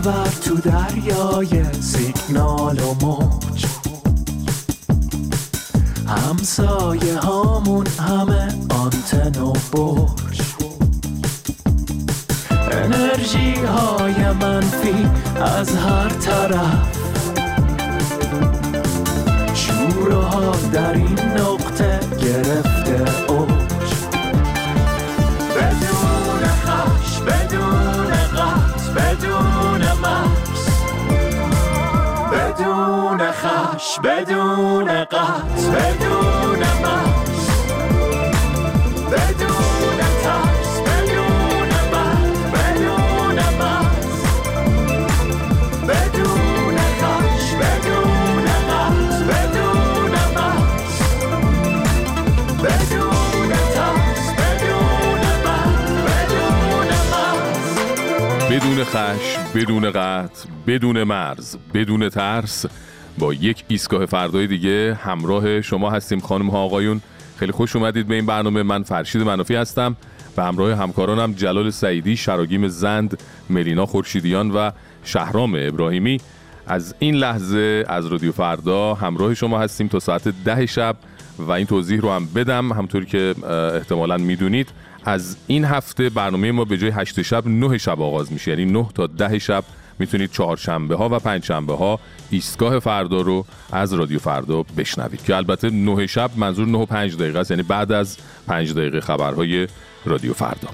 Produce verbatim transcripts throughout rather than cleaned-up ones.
ببر تو دریای سیگنال و موج، همسایه هامون همه آنتن و برج، انرژی های منفی از هر طرف، شور و حال در این نقطه گرفته اوج، بدون خش، بدون قطع، بدون مرز، بدون خش، بدون قطع، بدون مرز، بدون ترس، بدون مرز، بدون مرز، بدون خش، بدون قطع، بدون مرز، بدون ترس، بدون مرز، بدون مرز، بدون خش، بدون قطع، بدون مرز، بدون ترس. با یک ایستگاه فردای دیگه همراه شما هستیم خانم ها آقایون. خیلی خوش اومدید به این برنامه. من فرشید منافی هستم و همراه همکارانم جلال سعیدی، شراگیم زند، ملینا خورشیدیان و شهرام ابراهیمی از این لحظه از رادیو فردا همراه شما هستیم تا ساعت ده شب. و این توضیح رو هم بدم، همونطوری که احتمالاً میدونید از این هفته برنامه ما به جای هشت شب نه شب آغاز میشه، یعنی نه تا ده شب میتونید چهارشنبه ها و پنج شنبه ها ایستگاه فردا رو از رادیو فردا بشنوید که البته نه شب منظور نه و پنج دقیقه است، یعنی بعد از پنج دقیقه خبرهای رادیو فردا.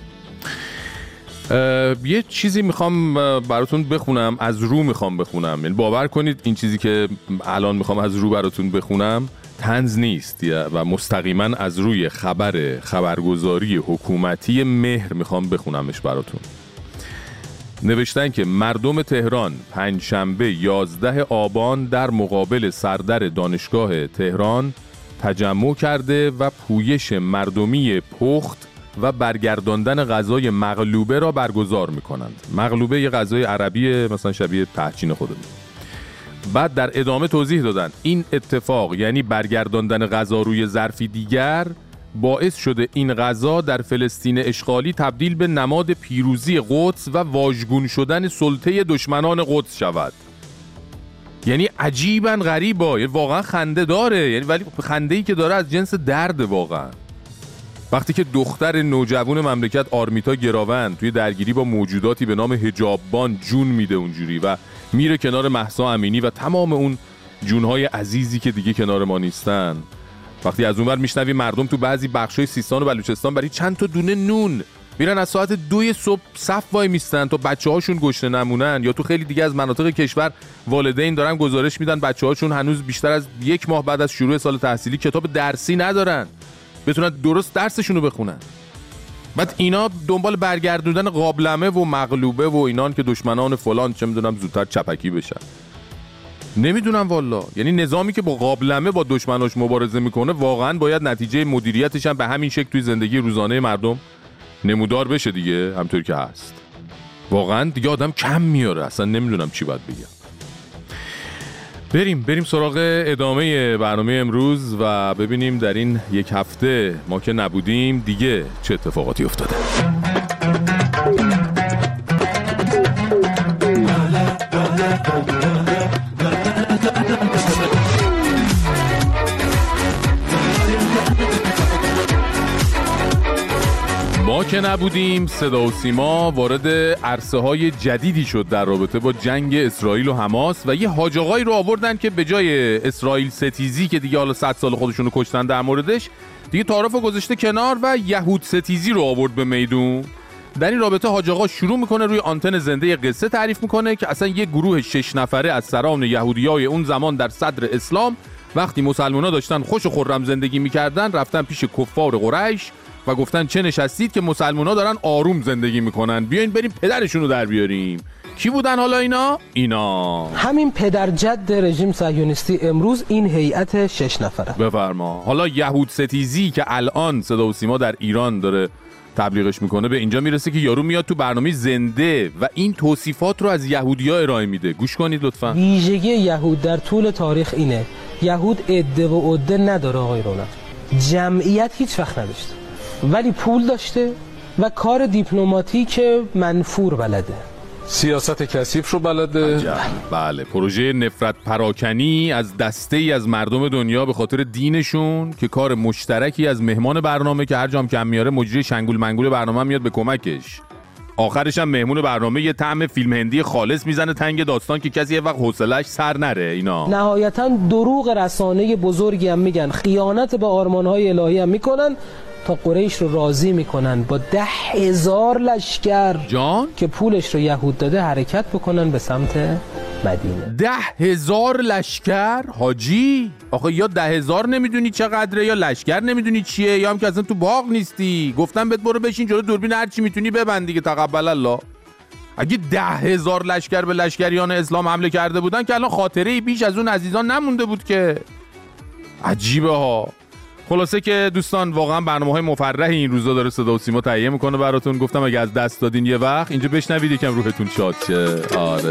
یه چیزی میخوام براتون بخونم، از رو میخوام بخونم، یعنی باور کنید این چیزی که الان میخوام از رو براتون بخونم طنز نیست و مستقیما از روی خبر خبرگزاری حکومتی مهر میخوام بخونمش براتون. نوشتن که مردم تهران پنجشنبه یازده آبان در مقابل سردر دانشگاه تهران تجمع کرده و پویش مردمی پخت و برگرداندن غذای مغلوبه را برگزار میکنند. مغلوبه یه غذای عربی مثلا شبیه تهچین خودمون. بعد در ادامه توضیح دادن این اتفاق یعنی برگرداندن غذا روی ظرفی دیگر باعث شده این غذا در فلسطین اشغالی تبدیل به نماد پیروزی قدس و واژگون شدن سلطه دشمنان قدس شود. یعنی عجیباً غریبه، یعنی واقعا خنده داره، یعنی ولی خنده‌ای که داره از جنس درد واقعا. وقتی که دختر نوجوان مملکت آرمیتا گراوند توی درگیری با موجوداتی به نام حجاببان جون میده اونجوری و میره کنار مهسا امینی و تمام اون جونهای عزیزی که دیگه کنار ما نیستن، وقتی از اونور میشنوی مردم تو بعضی بخشای سیستان و بلوچستان برای چند تا دونه نون میرن از ساعت دوی صبح صف وای میستن تا بچه‌هاشون گشنه نمونن، یا تو خیلی دیگه از مناطق کشور والدین دارن گزارش میدن بچه‌هاشون هنوز بیشتر از یک ماه بعد از شروع سال تحصیلی کتاب درسی ندارن بتونن درست درسشون رو بخونن. بعد اینا دنبال برگردوندن قابلمه و مغلوبه و اینان که دشمنان فلان چه میدونم زودتر چپکی بشن. نمیدونم والا، یعنی نظامی که با قابلمه با دشمناش مبارزه میکنه واقعا باید نتیجه مدیریتش هم به همین شکل توی زندگی روزانه مردم نمودار بشه دیگه، همونطوری که هست. واقعا دیگه آدم کم میاره، اصلا نمیدونم چی باید بگم. بریم بریم سراغ ادامه برنامه امروز و ببینیم در این یک هفته ما که نبودیم دیگه چه اتفاقاتی افتاده. ما که نبودیم صدا و سیما وارد عرصه های جدیدی شد در رابطه با جنگ اسرائیل و حماس و یه حاج آقایی رو آوردن که به جای اسرائیل ستیزی که دیگه حالا صد سال خودشونو کشتن در موردش، دیگه تعارف رو گذاشته کنار و یهود ستیزی رو آورد به میدون. در این رابطه حاج آقا شروع میکنه روی آنتن زنده قصه تعریف میکنه که اصلا یه گروه شش نفره از سران یهودیای اون زمان در صدر اسلام وقتی مسلمان‌ها داشتن خوش و خرم زندگی میکردن رفتن پیش کفار قریش و گفتن چه نشستید که مسلمان‌ها دارن آروم زندگی میکنن، بیاین بریم پدرشون رو در بیاریم. کی بودن حالا اینا؟ اینا همین پدر جد رژیم صهیونیستی امروز این هیئت شش نفره. بفرما. حالا یهود ستیزی که الان صدا و سیما در ایران داره تبلیغش میکنه به اینجا میرسه که یارو میاد تو برنامه زنده و این توصیفات رو از یهودی‌ها ارائه میده. گوش کنید لطفاً. ویژگی یهود در طول تاریخ اینه، یهود عده و عده نداره آقای رونق. جمعیت هیچ وقت نداشته ولی پول داشته و کار دیپلماتیک منفور بلده. سیاست کثیف رو بلده. بله، پروژه نفرت پراکنی از دسته ای از مردم دنیا به خاطر دینشون که کار مشترکی از مهمان برنامه که هر جام کم میاره مجری شنگول منگول برنامه میاد به کمکش. آخرش هم مهمون برنامه یه طعم فیلم هندی خالص میزنه تنگ داستان که کسی یه وقت حوصله‌اش سر نره. اینا نهایتاً دروغ رسانه بزرگی هم میگن، خیانت به آرمان‌های الهی هم میکنن تا قریش رو راضی میکنن با ده هزار لشکر جان که پولش رو یهود داده حرکت بکنن به سمت مدینه. ده هزار لشکر حاجی؟ آخه یا ده هزار نمیدونی چقدره یا لشکر نمیدونی چیه یا هم که اصلا تو باغ نیستی. گفتم بهت برو بشین جلو دوربین هر چی میتونی ببند دیگه، تقبل الله. اگه ده هزار لشکر به لشکریان اسلام حمله کرده بودن که الان خاطره ای بیش از اون عزیزان نمونده بود که. عجیبه ها. خلاصه که دوستان واقعا برنامه‌های مفرحی این روزا داره صدا و سیما تهیه میکنه براتون. گفتم اگه از دست دادین یه وقت اینجا بشنوید یکم روحتون شاد شه. آره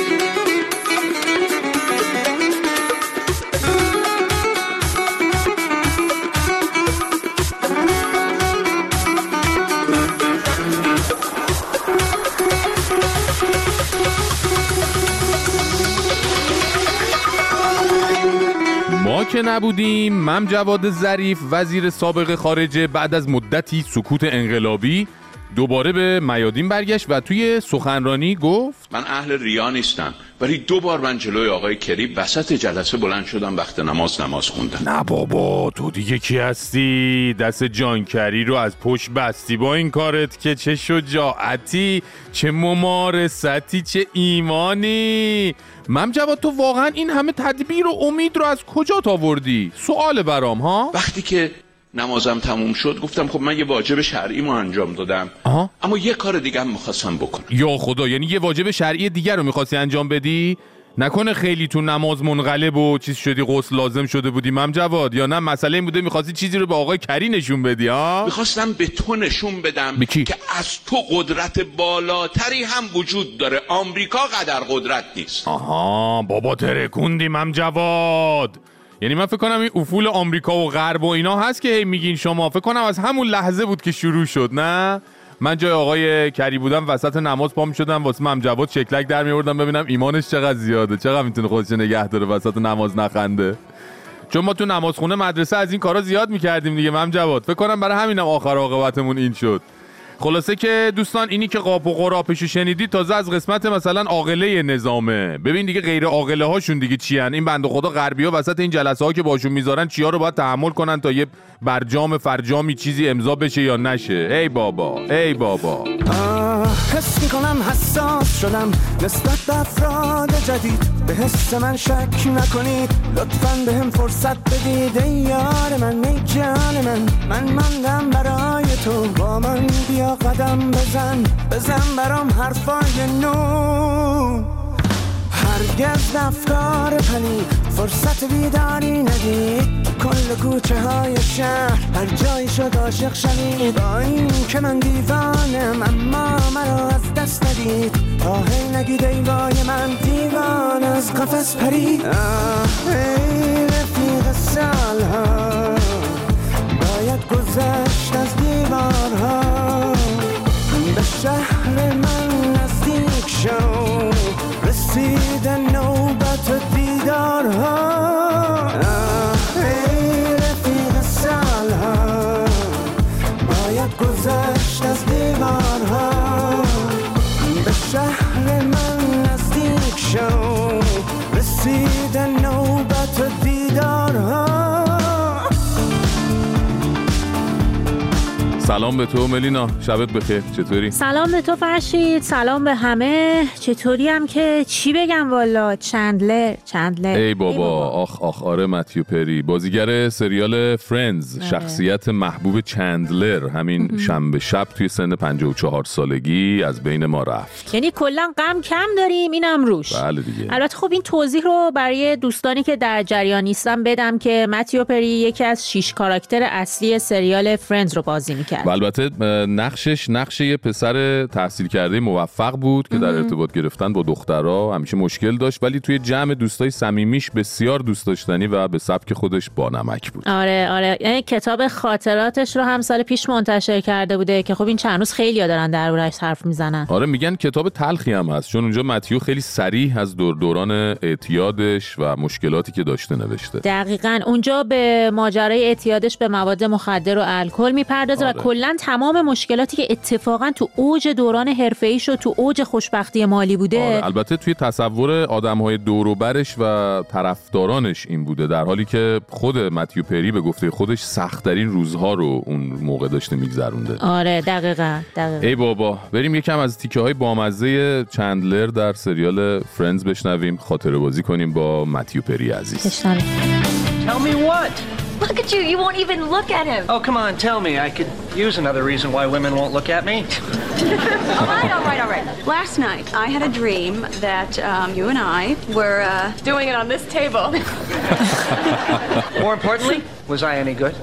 ما که نبودیم، مم جواد ظریف وزیر سابق خارجه بعد از مدتی سکوت انقلابی دوباره به میادین برگشت و توی سخنرانی گفت من اهل ریا نیستم، ولی دو بار من جلوی آقای کری وسط جلسه بلند شدم وقت نماز نماز خوندم. نه بابا تو دیگه کی هستی؟ دست جان کری رو از پشت بستی با این کارت که چه شجاعتی، چه ممارستی، چه ایمانی. مم جواد تو واقعا این همه تدبیر و امید رو از کجا آوردی؟ سوال برام ها. وقتی که نمازم تموم شد گفتم خب من یه واجب شرعیمو انجام دادم. آها. اما یه کار دیگه هم می‌خواستم بکنم. یا خدا، یعنی یه واجب شرعی دیگر رو می‌خواستی انجام بدی؟ نکنه خیلی تو نماز منقلب و چیز شدی، غسل لازم شده بودی مم جواد؟ یا نه مسئله این بوده می‌خواستی چیزی رو به آقای کری نشون بدی ها؟ می‌خواستم به تو نشون بدم بکی؟ که از تو قدرت بالاتری هم وجود داره. آمریکا قدر قدرت نیست. آها بابا ترکوندی مم جواد. یعنی من فکر کنم این افول آمریکا و غرب و اینا هست که هی میگین شما. فکر کنم از همون لحظه بود که شروع شد. نه من جای آقای کری بودم وسط نماز پا می‌شدم واسه مم جواد شکلک در می‌آوردم ببینم ایمانش چقدر زیاده، چقدر میتونه خودش نگه داره وسط نماز نخنده. چون ما تو نمازخونه مدرسه از این کارا زیاد می‌کردیم دیگه مم جواد. فکر کنم برای همینم آخر عاقبتمون این شد. خلاصه که دوستان اینی که قاپ و قراپشو شنیدید تازه از قسمت مثلا عاقله نظامه. ببین دیگه غیر عاقله هاشون دیگه چی ان؟ این بنده خدا غربی‌ها وسط این جلسه ها که باشون میذارن چیا رو باید تحمل کنن تا یه برجام فرجامی چیزی امضا بشه یا نشه. ای بابا ای بابا. حس میکنم حساس شدم نسبت به افراد جدید، به حس من شک نکنید، لطفاً به هم فرصت بدید. ای یار من، ای جان من، من مندم برای تو، با من بیا قدم بزن، بزن برام حرفای نو. هرگز افکار پلید فرصت بیداری ندید، کل کوچه های شهر هر جایی شد عاشق شوید. با این که من دیوانم اما مرا از دست ندید، تا هی نگید ای وای من دیوان از قفس پرید. آه ای رفیق سالها باید گذشت از دیوارها، به شهر من نزدیک شو، رسید نوبت دیدارها. ای رفیق سالها باید گذشت از دیوارها، به شهر من نزدیک شو، رسید نوبت دیدارها. سلام به تو ملینا، شبت بخیر، چطوری؟ سلام به تو فرشید، سلام به همه. چطوری هم که چی بگم والا. چندلر چندلر ای بابا, ای بابا. آخ آخ آره متیو پری بازیگر سریال فرندز، شخصیت محبوب چندلر همین اه. شنبه شب توی سن پنجاه و چهار سالگی از بین ما رفت. یعنی کلا غم کم داریم اینم روش. بله دیگه. البته خب این توضیح رو برای دوستانی که در جریان نیستن بدم که متیو پری یکی از شش کاراکتر اصلی سریال فرندز رو بازی می‌کرد. کرد. و البته نقشش نقش یه پسر تحصیل کرده موفق بود که در ارتباط گرفتن با دخترها همیشه مشکل داشت، ولی توی جمع دوستای صمیمیش بسیار دوست داشتنی و به سبک خودش بانمک بود. آره آره، یعنی کتاب خاطراتش رو هم سال پیش منتشر کرده بوده که خب این چند روز خیلی‌ها دارن دربارش حرف میزنن. آره میگن کتاب تلخی هم هست، چون اونجا متیو خیلی صریح از دور دوران اعتیادش و مشکلاتی که داشته نوشته. دقیقاً اونجا به ماجرای اعتیادش به مواد مخدر و الکل میپردازه. آره. و کلاً تمام مشکلاتی که اتفاقاً تو اوج دوران حرفه‌ایش و تو اوج خوشبختی مالی بوده. آره. البته توی تصور آدم‌های دور و برش و طرفدارانش این بوده، در حالی که خود متیو پری به گفته خودش سخت‌ترین روزها رو اون موقع داشته میگذرونده. آره دقیقاً دقیقاً. ای بابا، بریم یکم از تیکه‌های بامزه چندلر در سریال فرندز بشنویم، خاطره بازی کنیم با متیو پری عزیز. بشنویم. Tell me what? Look at you, you won't even look at him. Oh, come on, tell me. I could use another reason why women won't look at me. All right, all right, all right. Last night, I had a dream that um, you and I were uh, doing it on this table. More importantly, was I any good?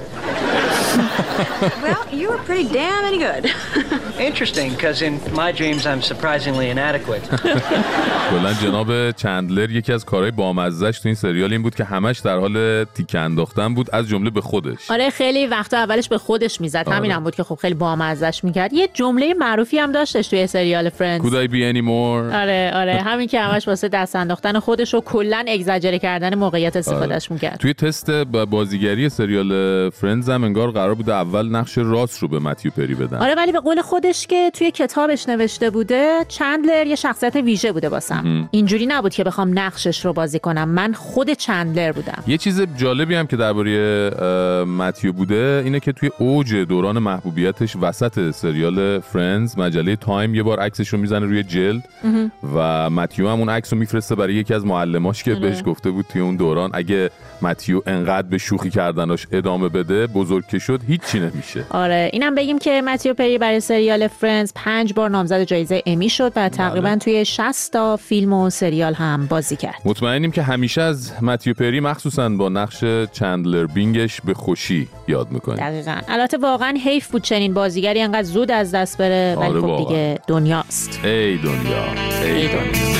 Well, you were pretty damn any good. Interesting, because in my dreams, I'm surprisingly inadequate. کلاً جناب چندلر یکی از کارهای بامزه‌اش تو این سریال این بود که همش در حال تیکه انداختن بود، از جمله به خودش. آره خیلی وقتا اولش به خودش میزد. آره. همین هم بود که خب خیلی بامزه‌اش میکرد. یه جمله معروفی هم داشتش توی سریال فرندز. Could I be any more؟ آره آره، همین که همش واسه دست انداختن خودش و کلاً اگزاجره کردن موقعیت استفادهش آره. میکرد. توی تست بازیگری سریال فرندز هم انگار قرار بود اول نقش راست رو به متیو پری بدن. آره ولی به قول خودش که توی کتابش نوشته بوده چندلر یه شخصیت ویژه بوده واسم. اینجوری نبود که بخوام نقشش رو بازی کنم، من خود چندلر بودم. یه چیز جالبی هم که درباره متیو بوده اینه که توی اوج دوران محبوبیتش وسط سریال فرندز مجله تایم یه بار عکسش رو میزنه روی جلد و متیو هم اون عکس رو میفرسته برای یکی از معلماش که بهش گفته بود توی اون دوران اگه متیو انقدر به شوخی کردناش ادامه بده بزرگ که شد هیچی نمیشه. آره اینم بگیم که متیو پری برای سریال فرندز پنج بار نامزد جایزه امی شد و تقریبا بله. توی شصت تا فیلم و سریال هم بازی کرد. مطمئنیم که همیشه از متیو پری مخصوصا با نقش چندلر بینگش به خوشی یاد میکنیم. دقیقاً. البته واقعا حیف بود چنین بازیگری انقدر زود از دست بره، ولی آره خب دیگه دنیاست. ای دنیا ای, ای دنیا, دنیا.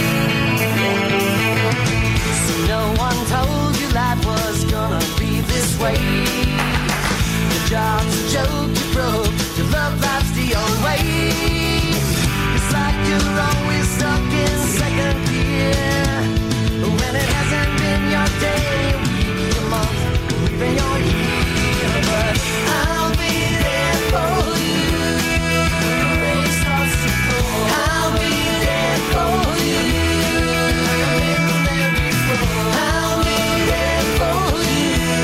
Job's a joke you broke, your love life's the old way. It's like you're always stuck in second gear. When it hasn't been your day, week, your month, even your year. But I'll be there for you. The rain starts to pour. I'll be there for you. I've been there before. I'll be there for you.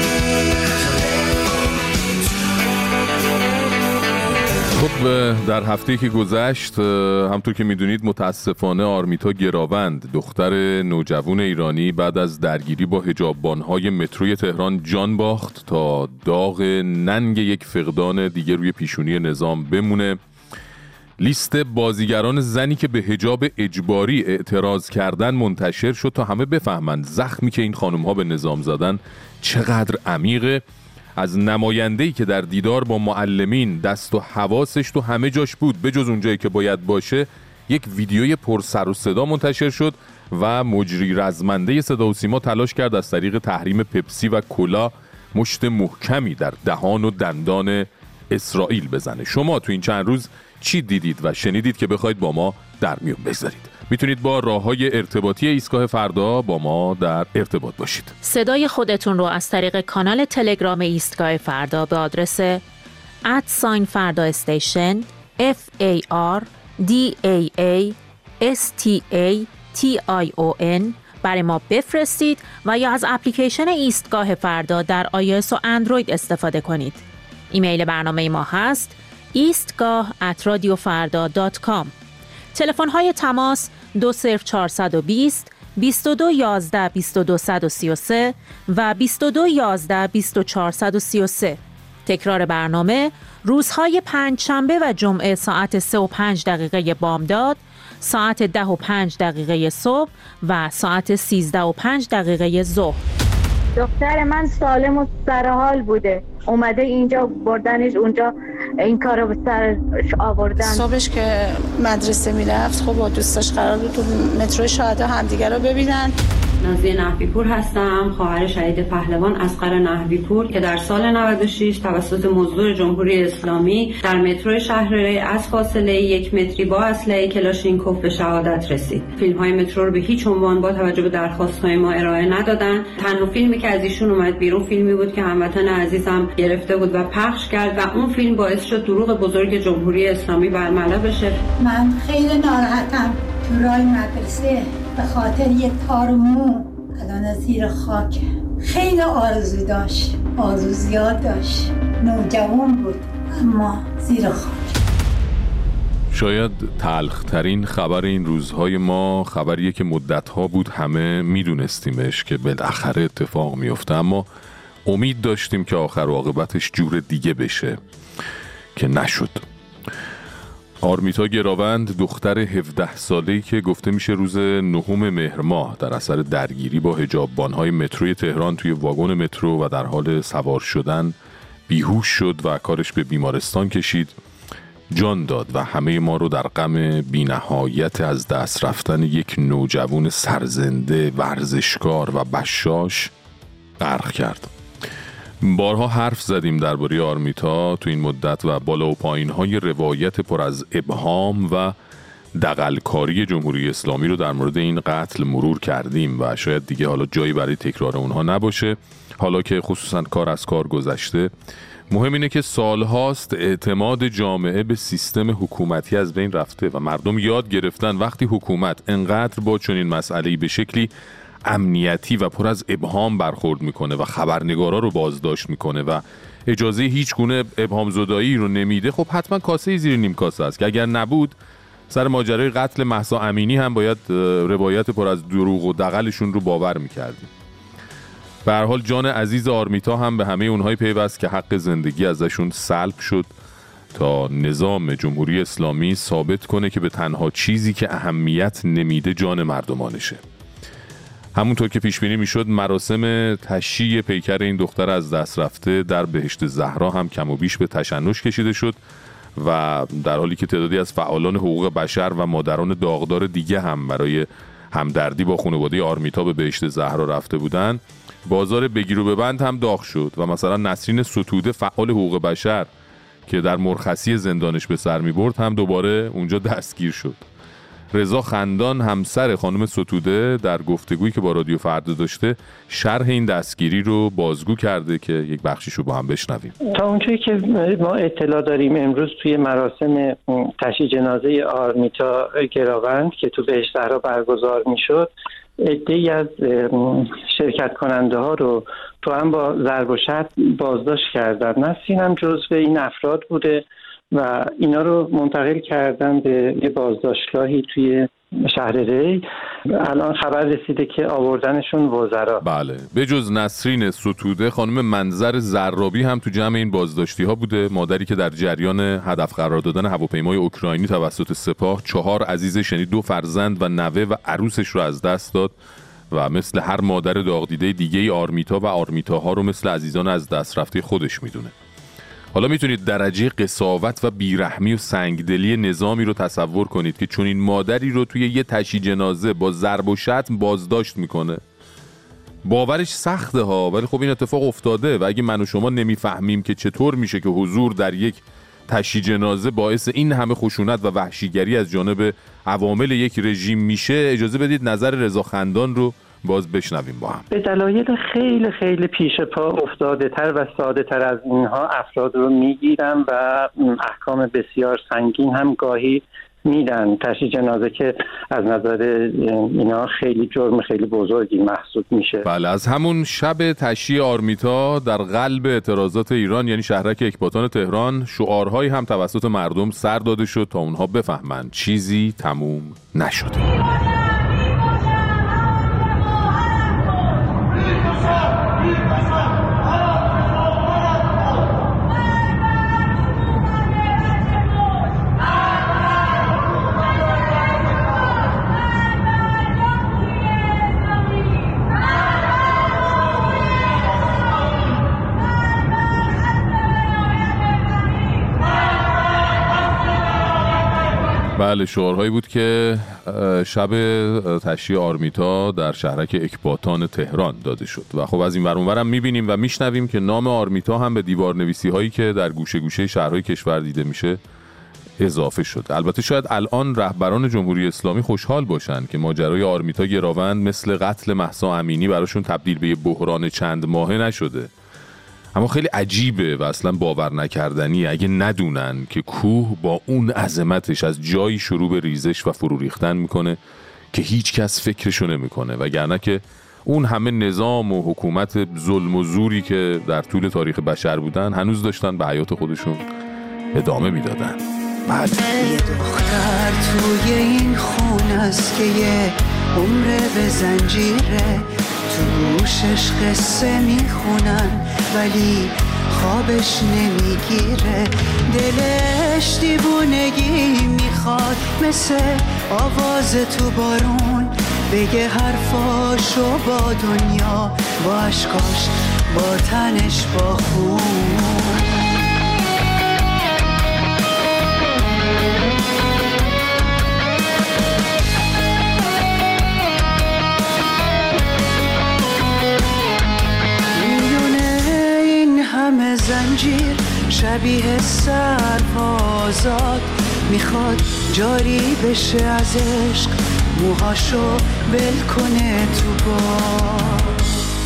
خب در هفته‌ای که گذشت همطور که میدونید متاسفانه آرمیتا گراوند دختر نوجوان ایرانی بعد از درگیری با حجاببان‌های متروی تهران جان باخت تا داغ ننگ یک فقدان دیگه روی پیشونی نظام بمونه. لیست بازیگران زنی که به حجاب اجباری اعتراض کردن منتشر شد تا همه بفهمند زخمی که این خانم‌ها به نظام زدن چقدر عمیقه. از نماینده‌ای که در دیدار با معلمین دست و حواسش تو همه جاش بود به جز اونجایی که باید باشه، یک ویدیوی پر سر و صدا منتشر شد و مجری رزمنده صدا و سیما تلاش کرد از طریق تحریم پپسی و کولا مشت محکمی در دهان و دندان اسرائیل بزنه. شما تو این چند روز چی دیدید و شنیدید که بخواید با ما در میون بگذارید؟ میتونید با راه‌های ارتباطی ایستگاه فردا با ما در ارتباط باشید. صدای خودتون رو از طریق کانال تلگرام ایستگاه فردا به آدرس ات فردا استیشن اف ای آر دی ای ای اس تی ای تی آی او ان برای ما بفرستید و یا از اپلیکیشن ایستگاه فردا در آی او اس و اندروید استفاده کنید. ایمیل برنامه ما هست ایستگاه ات رادیو فردا دات کام. تلفن های تماس دو صفر چهارصد و بیست بیست و دو یازده بیست و دو صد و سی و سه و بیست و دو یازده بیست و چهار صد و سی و سه. تکرار برنامه روزهای پنج شنبه و جمعه ساعت سه و پنج دقیقه بامداد، ساعت ده و پنج دقیقه صبح و ساعت سیزده و پنج دقیقه ظهر. دختر من سالم و سرحال بوده، اومده اینجا بردنش اونجا این کار رو به سرش آوردن. صبحش که مدرسه میرفت خب با دوستاش قرار بود تو مترو شهدا همدیگه رو ببینن. نازیه نحوی‌پور هستم، خواهر شهید پهلوان اصغر نحوی‌پور که در سال نود و شش توسط مزدور جمهوری اسلامی در مترو شهر ری از فاصله یک متری با اسلحه کلاشینکوف به شهادت رسید. فیلم‌های مترو رو به هیچ عنوان با توجه به درخواست‌های ما ارائه ندادن. تنها فیلمی که از ایشون اومد بیرون فیلمی بود که هموطن عزیزم گرفته بود و پخش کرد و اون فیلم باعث شد دروغ بزرگ جمهوری اسلامی برملا بشه. من خیلی ناراحتم تو راه مدرسه به خاطر یه تار مو الان زیر خاک. خیلی آرزو داشت، آرزو زیاد داشت، نوجوان بود اما زیر خاک. شاید تلخ‌ترین خبر این روزهای ما خبریه که مدت‌ها بود همه میدونستیمش که بالاخره اتفاق میفته، اما امید داشتیم که آخر و عاقبتش جور دیگه بشه که نشد. آرمیتا گراوند دختر هفده ساله‌ای که گفته میشه روز نهم مهر ماه در اثر درگیری با حجاببان‌های متروی تهران توی واگن مترو و در حال سوار شدن بیهوش شد و کارش به بیمارستان کشید، جان داد و همه ما رو در غم بی‌نهایت از دست رفتن یک نوجوان سرزنده، ورزشکار و بشاش غرق کرد. بارها حرف زدیم درباره آرمیتا تو این مدت و بالا و پایین‌های روایت پر از ابهام و دغل‌کاری جمهوری اسلامی رو در مورد این قتل مرور کردیم و شاید دیگه حالا جایی برای تکرار اونها نباشه، حالا که خصوصا کار از کار گذشته. مهم اینه که سالهاست اعتماد جامعه به سیستم حکومتی از بین رفته و مردم یاد گرفتن وقتی حکومت انقدر با چنین مسئله‌ای به شکلی امنیتی و پر از ابهام برخورد میکنه و خبرنگارا رو بازداشت میکنه و اجازه هیچ گونه ابهام زدایی رو نمیده، خب حتما کاسه زیر نیم کاسه است که اگر نبود سر ماجرای قتل مهسا امینی هم باید روایت پر از دروغ و دغلشون رو باور میکردیم. به هر حال جان عزیز آرمیتا هم به همه اونهای پیوست که حق زندگی ازشون سلب شد تا نظام جمهوری اسلامی ثابت کنه که به تنها چیزی که اهمیت نمیده جان مردمانشه. همونطور که پیش بینی میشد مراسم تشییع پیکر این دختر از دست رفته در بهشت زهرا هم کم و بیش به تشنج کشیده شد و در حالی که تعدادی از فعالان حقوق بشر و مادران داغدار دیگه هم برای همدردی با خانواده آرمیتا به بهشت زهرا رفته بودن، بازار بگیر و ببند هم داغ شد و مثلا نسرین ستوده فعال حقوق بشر که در مرخصی زندانش به سر میبرد هم دوباره اونجا دستگیر شد. رضا خندان همسر خانم ستوده در گفتگویی که با رادیو فردا داشته شرح این دستگیری رو بازگو کرده که یک بخشیش رو با هم بشنویم. تا اونجایی که ما اطلاع داریم امروز توی مراسم تشییع جنازه آرمیتا گراوند که تو بهشت زهرا برگزار میشد، عده‌ای از شرکت کننده ها رو تو هم با ضرب و شتم بازداشت کردن. نسرین هم جزو این افراد بوده و اینا رو منتقل کردن به یه بازداشتگاهی توی شهر ری. الان خبر رسیده که آوردنشون وزرا. بله، به جز نسرین ستوده خانم منظر زرابی هم تو جمع این بازداشتی ها بوده، مادری که در جریان هدف قرار دادن هواپیمای اوکراینی توسط سپاه چهار عزیزش یعنی دو فرزند و نوه و عروسش رو از دست داد و مثل هر مادر داغ دیده دیگه آرمیتا و آرمیتاها رو مثل عزیزان از دست رفته خودش میدونه. حالا میتونید درجه قساوت و بیرحمی و سنگدلی نظامی رو تصور کنید که چون این مادری رو توی یه تشییع جنازه با ضرب و شتم بازداشت میکنه. باورش سخته ها، ولی خب این اتفاق افتاده و اگه من و شما نمیفهمیم که چطور میشه که حضور در یک تشییع جنازه باعث این همه خشونت و وحشیگری از جانب عوامل یک رژیم میشه، اجازه بدید نظر رضا خندان رو باز بشنویم با هم. به دلایل خیلی خیلی پیش پا افتاده تر و ساده تر از اینها افراد رو میگیرن و احکام بسیار سنگین هم گاهی میدن. تشییع جنازه که از نظر اینا خیلی جرم خیلی بزرگی محسوب میشه. بله، از همون شب تشییع آرمیتا در قلب اعتراضات ایران یعنی شهرک اکباتان تهران شعارهایی هم توسط مردم سر داده شد تا اونها بفهمن چیزی تموم نشده. بله، شعارهایی بود که شب تشییع آرمیتا در شهرک اکباتان تهران داده شد و خب از این ور اونور هم میبینیم و میشنویم که نام آرمیتا هم به دیوارنویسی هایی که در گوشه گوشه شهرهای کشور دیده میشه اضافه شد. البته شاید الان رهبران جمهوری اسلامی خوشحال باشن که ماجرای آرمیتا گراوند مثل قتل مهسا امینی براشون تبدیل به بحران چند ماهه نشده، اما خیلی عجیبه و اصلا باور نکردنی اگه ندونن که کوه با اون عظمتش از جایی شروع به ریزش و فرو ریختن میکنه که هیچ کس فکرشو نمیکنه، وگرنه که اون همه نظام و حکومت ظلم و زوری که در طول تاریخ بشر بودن هنوز داشتن به حیات خودشون ادامه میدادن. یه دختر توی این خون است که یه عمر به زنجیره، توشش قصه میخونن ولی خوابش نمیگیره، دلش دیوونگی میخواد مثل آواز تو بارون بگه حرفاشو با دنیا، با عشقاش، با تنش، با خون. همه زنجیر شبیه سربازات میخواد جاری بشه از عشق، موهاشو ول کنه تو باد،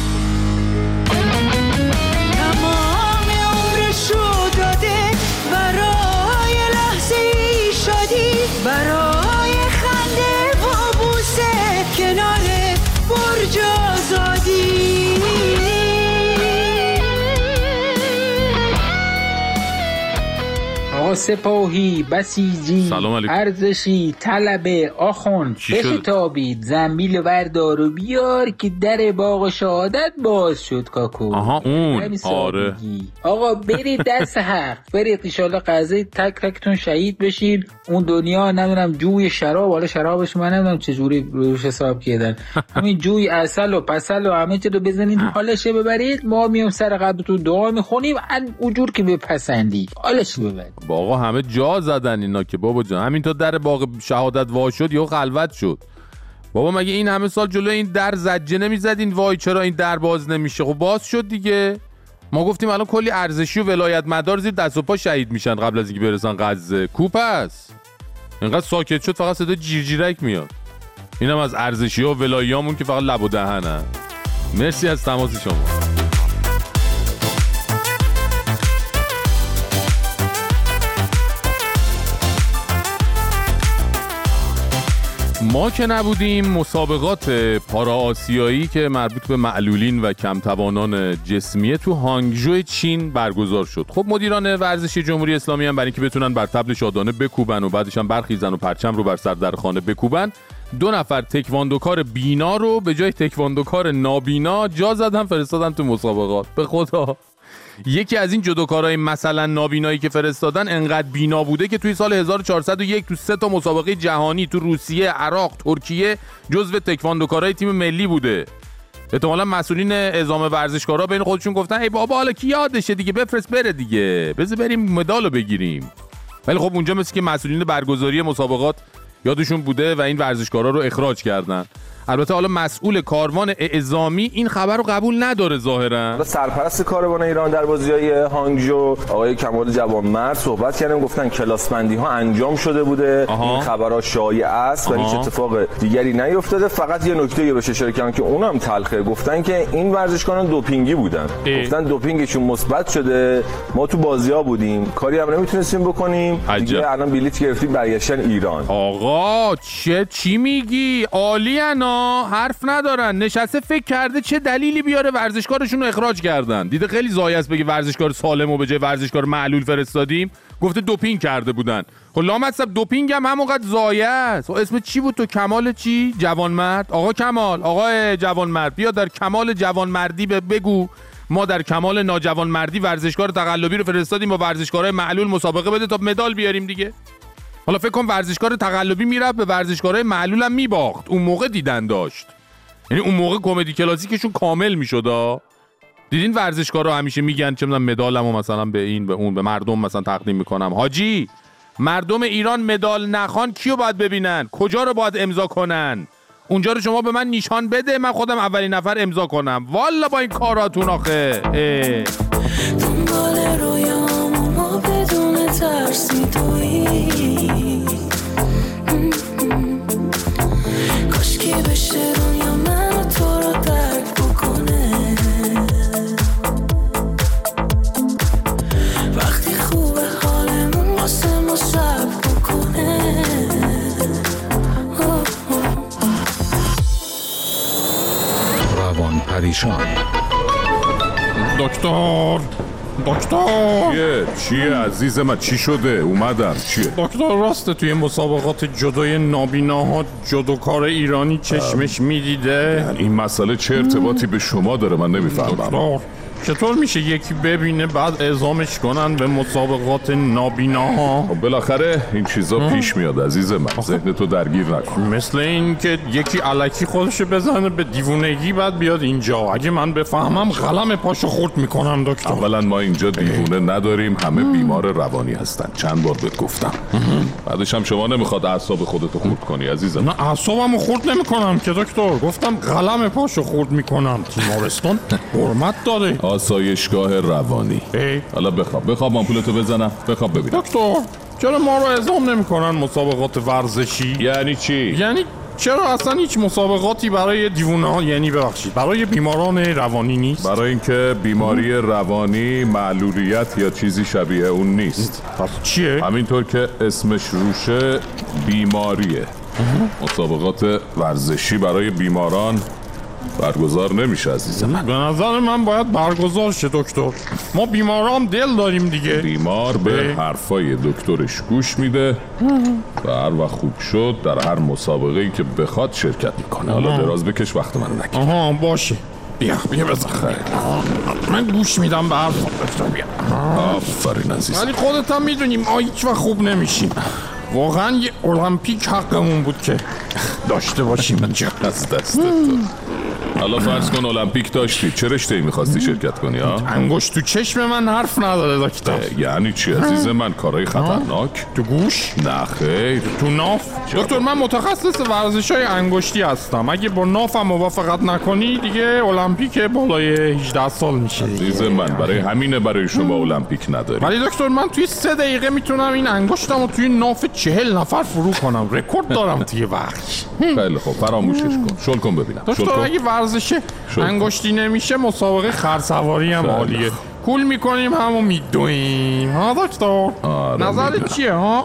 تمام عمرشو داده برای لحظه ای شادی، برای خنده و بوسه کنار برج آزادی. سپاهی، بسیجی، ارزشی، طلبه، آخوند، بخطابید، زنبیل وردار و بیار که در باغ شهادت باز شد کاکو. آها اون آره آقا برید دست حق، برید ایشالله قضیه تک تکتون شهید بشین. اون دنیا نمیدونم جوی شراب، حالا شرابش من نمیدونم چجوری روش حساب کردن، همین جوی عسل و پسل و همه چی رو بزنید حالشه ببرید، ما میام سر قبرتون دعا میخونیم اونجور که بپسندی حالش ببرید. آقا همه جا زدن اینا که بابا جان، همین تا در باغ شهادت وا شد یا خلوت شد. بابا مگه این همه سال جلوی این در زجه نمیزدین وای چرا این در باز نمیشه؟ خب باز شد دیگه. ما گفتیم الان کلی ارزشی و ولایت مدار زیر دست و پا شهید میشن قبل از اینکه برسن غزه. کوپس اینقدر ساکت شد فقط صدا جیرجیرک میاد. اینم از ارزشی و ولاییامون که فقط لب و دهنن. مرسی از تماس شما. ما که نبودیم مسابقات پارا آسیایی که مربوط به معلولین و کم توانان جسمیه تو هانگژو چین برگزار شد. خب مدیران ورزشی جمهوری اسلامی هم برای اینکه بتونن بر طبل شادانه بکوبن و بعدش هم برخیزن و پرچم رو بر سر در خانه بکوبن، دو نفر تکواندوکار بینا رو به جای تکواندوکار نابینا جا زدن فرستادن تو مسابقات. به خدا یکی از این جودوکارای مثلا نابینایی که فرستادن انقدر بینا بوده که توی سال هزار و چهارصد و یک تو سه تا مسابقه جهانی تو روسیه، عراق، ترکیه جزو تکواندوکارای تیم ملی بوده. احتمالاً مسئولین اعزام ورزشکارا بین خودشون گفتن ای بابا حالا کی یادشه دیگه، بفرست بره دیگه، بذار بریم مدالو بگیریم. ولی خب اونجا مثل که مسئولین برگزاری مسابقات یادشون بوده و این ورزشکارا رو اخراج کردن. البته حالا مسئول کاروان اعزامی این خبر رو قبول نداره ظاهرا. سرپرست کاروان ایران در بازی‌های هانگژو آقای کمال جوانمرد صحبت کردن، گفتن کلاس‌بندی ها انجام شده بوده، آها. این خبرها شایع است و هیچ اتفاق دیگری نیفتاده. فقط یه نکته رو اشاره کردن که اونم تلخه، گفتن که این ورزشکاران دوپینگی بودن. ای. گفتن دوپینگشون مثبت شده، ما تو بازی‌ها بودیم، کاری هم نمیتونستیم بکنیم. دیگه الان بلیط گرفتیم برگشتن ایران. آقا چه چی میگی؟ عالیه، حرف ندارن. نشسته فکر کرده چه دلیلی بیاره ورزشکارشون رو اخراج کردن. دیده خیلی ضایع است بگه ورزشکار سالمو به جای ورزشکار معلول فرستادیم، گفته دوپینگ کرده بودن. خب لامصب دوپینگ هم همونقدر ضایع است. اسم چی بود تو؟ کمال چی؟ جوانمرد. آقا کمال، آقا جوانمرد، بیا در کمال جوانمردی بگو ما در کمال ناجوانمردی ورزشکار تقلبی رو فرستادیم با ورزشکارای معلول مسابقه بده تا مدال بیاریم دیگه. حالا فکر کن ورزشکار تقلبی میرفت به ورزشکارای معلول هم میباخت، اون موقع دیدن داشت. یعنی اون موقع کمدی کلاسیکشون کامل میشد. دیدین ورزشکارا همیشه میگن چه میدونم مدالمو مثلا به این به اون به مردم مثلا تقدیم میکنم. حاجی مردم ایران مدال نخوان کیو باید ببینن؟ کجا رو باید امضا کنن؟ اونجا رو شما به من نشان بده، من خودم اولین نفر امضا کنم. والا با این کاراتون آخه دنبال رویام ما بدون ترسی تویی، کاشکی بشه دنیا من و تو رو درک بکنه. وقتی خوبه حالمون واسه ما صبر بکنه. روان پریشان. دکتر دکتر چیه؟ چیه عزیز من؟ چی شده؟ اومدم. چیه؟ دکتر راسته توی مسابقات جدوی نابیناها جدوکار ایرانی چشمش میدیده؟ این مسئله چه ارتباطی به شما داره؟ من نمیفهمم. دکتر چطور میشه یکی ببینه بعد اعزامش کنن به مسابقات نابیناها؟ بالاخره این چیزا پیش میاد عزیز من، ذهن تو درگیر نکن. مثل این که یکی الکی خودشو بزنه به دیوونگی بعد بیاد اینجا. اگه من بفهمم قلم پاشو خورد میکنم دکتر. اولا ما اینجا دیوونه نداریم، همه بیمار روانی هستن، چند بار بهت گفتم. بعدش هم شما نمیخواد اعصاب خودتو خورد کنی عزیزم. نه اعصابمو خورد نمیکنم که دکتر، گفتم قلم پاشو خورد میکنم. تیمارستان حرمت داره. آسایشگاه روانی. حالا بخواب بخواب آمپولتو بزنم، بخواب ببینم. دکتر چرا ما رو اعزام نمیکنن مسابقات ورزشی؟ یعنی چی؟ یعنی چرا اصلا هیچ مسابقاتی برای دیوونه‌ها، یعنی ببخشید برای بیماران روانی نیست؟ برای اینکه بیماری روانی معلولیت یا چیزی شبیه اون نیست. پس چیه؟ همینطور که اسمش روشه بیماریه. مسابقات ورزشی برای بیماران برگزار نمیشه عزیز من. به نظر من باید برگزار شه دکتر. ما بیماران دل داریم دیگه. بیمار به حرفای دکترش گوش میده و هر وقت خوب شد در هر مسابقه‌ای که بخواد شرکت میکنه. حالا دراز بکش، وقت من نگیر. آها باشه. بیا بیا بزن. من گوش میدم به حرف دکتر. بیا. آفرین عزیز. ولی خودت هم میدونی ما هیچ وقت خوب نمیشیم. واقعا یه المپیک حقمون بود که داشته باشیم اینجا. از دست تو. حالا فرض کن المپیک داشتی، چه رشته‌ای می‌خواستی شرکت کنی ها؟ انگشت تو چشم من حرف نداره دکتر. یعنی چی عزیز من؟ کارهای خطرناک؟ تو گوش؟ نه خیر. تو ناف؟ دکتر من متخصص ورزش‌های انگشتی هستم. اگه با نافم موافقت نکنی دیگه المپیک بالای هجده سال میشه. عزیز من برای همینه برای شما المپیک نداری. ولی دکتر من توی سه دقیقه میتونم این انگشتمو توی ناف چهل نفر فرو کنم. رکورد دارم توی وقت. خیلی خوب فراموشش کن. شل کن ببینم. دکتر اگه ورزش انگشتی نمیشه مسابقه خرسواری هم عالیه. کول میکنیم همو میدویم. ها دکتر نظرت چیه ها؟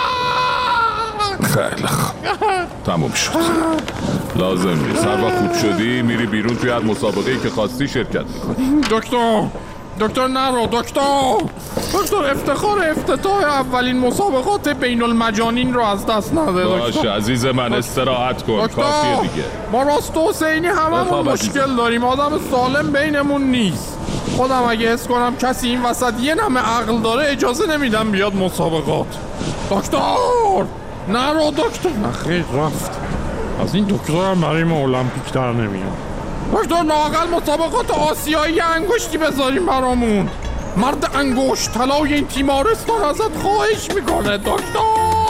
خیلی خوب تموم شد. لازم نیست هر وقت خوب شدی میری بیرون توی هر مسابقه‌ای که خواستی شرکت میکنی. دکتر دکتر نرو دکتر دکتر افتخار افتتاح اولین مسابقات بین المجانین رو از دست نده. باشه عزیز من استراحت کن. کافیه دیگه. ما راست و حسینی هممون مشکل داریم. آدم سالم بینمون نیست. خودم اگه حس کنم کسی این وسط یه نمه عقل داره اجازه نمیدم بیاد مسابقات. دکتر نرو دکتر. نخیر رفت. از این دکتر هم برای ما المپیک در نمیاد. دکتر لااقل مسابقات آسیایی انگشتی بذاریم برامون. مرد انگشت طلای این تیمارستان ازت خواهش میکنه دکتر.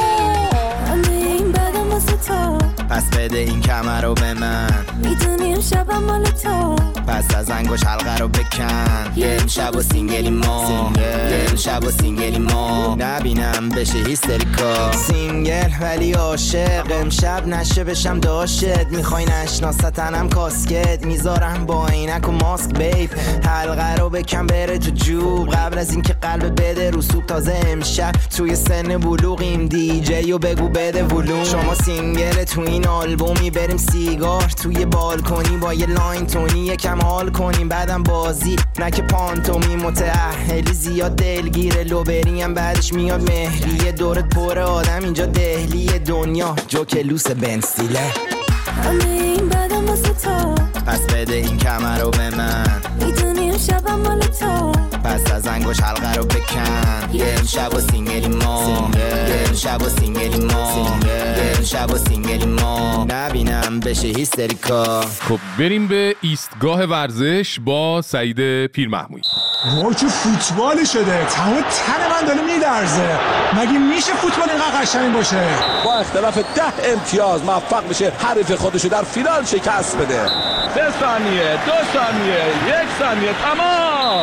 پس بده این کمر رو به من، میدونیم شبم مال تو. پس از انگوش حلقه رو بکن. یه امشب و سینگلی ما، یه امشب و سینگلی ما، نبینم بشه هیستریکا. سینگل ولی عاشق، امشب نشه بشم داشت. میخوای نشناستنم کاسکت، میذارم با عینک و ماسک بیب. حلقه رو بکن بره تو جوب، قبل از اینکه قلب بده رو سوب. تازه امشب توی سن بلوغیم، دی جی و بگو بده ولوم. شما سینگل تو این آلبومی، بریم سیگار توی بالکنی با یه لاین تونی یکم حال کنیم. بعدم بازی نکه پانتومی، متأهلی زیاد دلگیره. لو بریم بعدش میاد مهریه. دورت پر آدم اینجا دهلی دنیا جوکلوس بنستیله. همه این بدم واسه تو، پس بده این کمر رو به من. میدونیم شبم مال تو. پس از انگوش حلقه رو بکن. یه امشب و سینگلی ما، یه امشب و سینگلی ما، یه امشب و سینگلی ما، نبینم بشه هیستریکا. خب بریم به ایستگاه ورزش با سعید پیرمحمودی. وای چه فوتبالی شده، تمام تن من داره میلرزه. مگه میشه فوتبال اینقدر قشنگ باشه؟ با اختلاف ده امتیاز موفق بشه حریف خودشو در فینال شکست بده. سه ثانیه، دو ثانیه، یک ثانیه، تمام.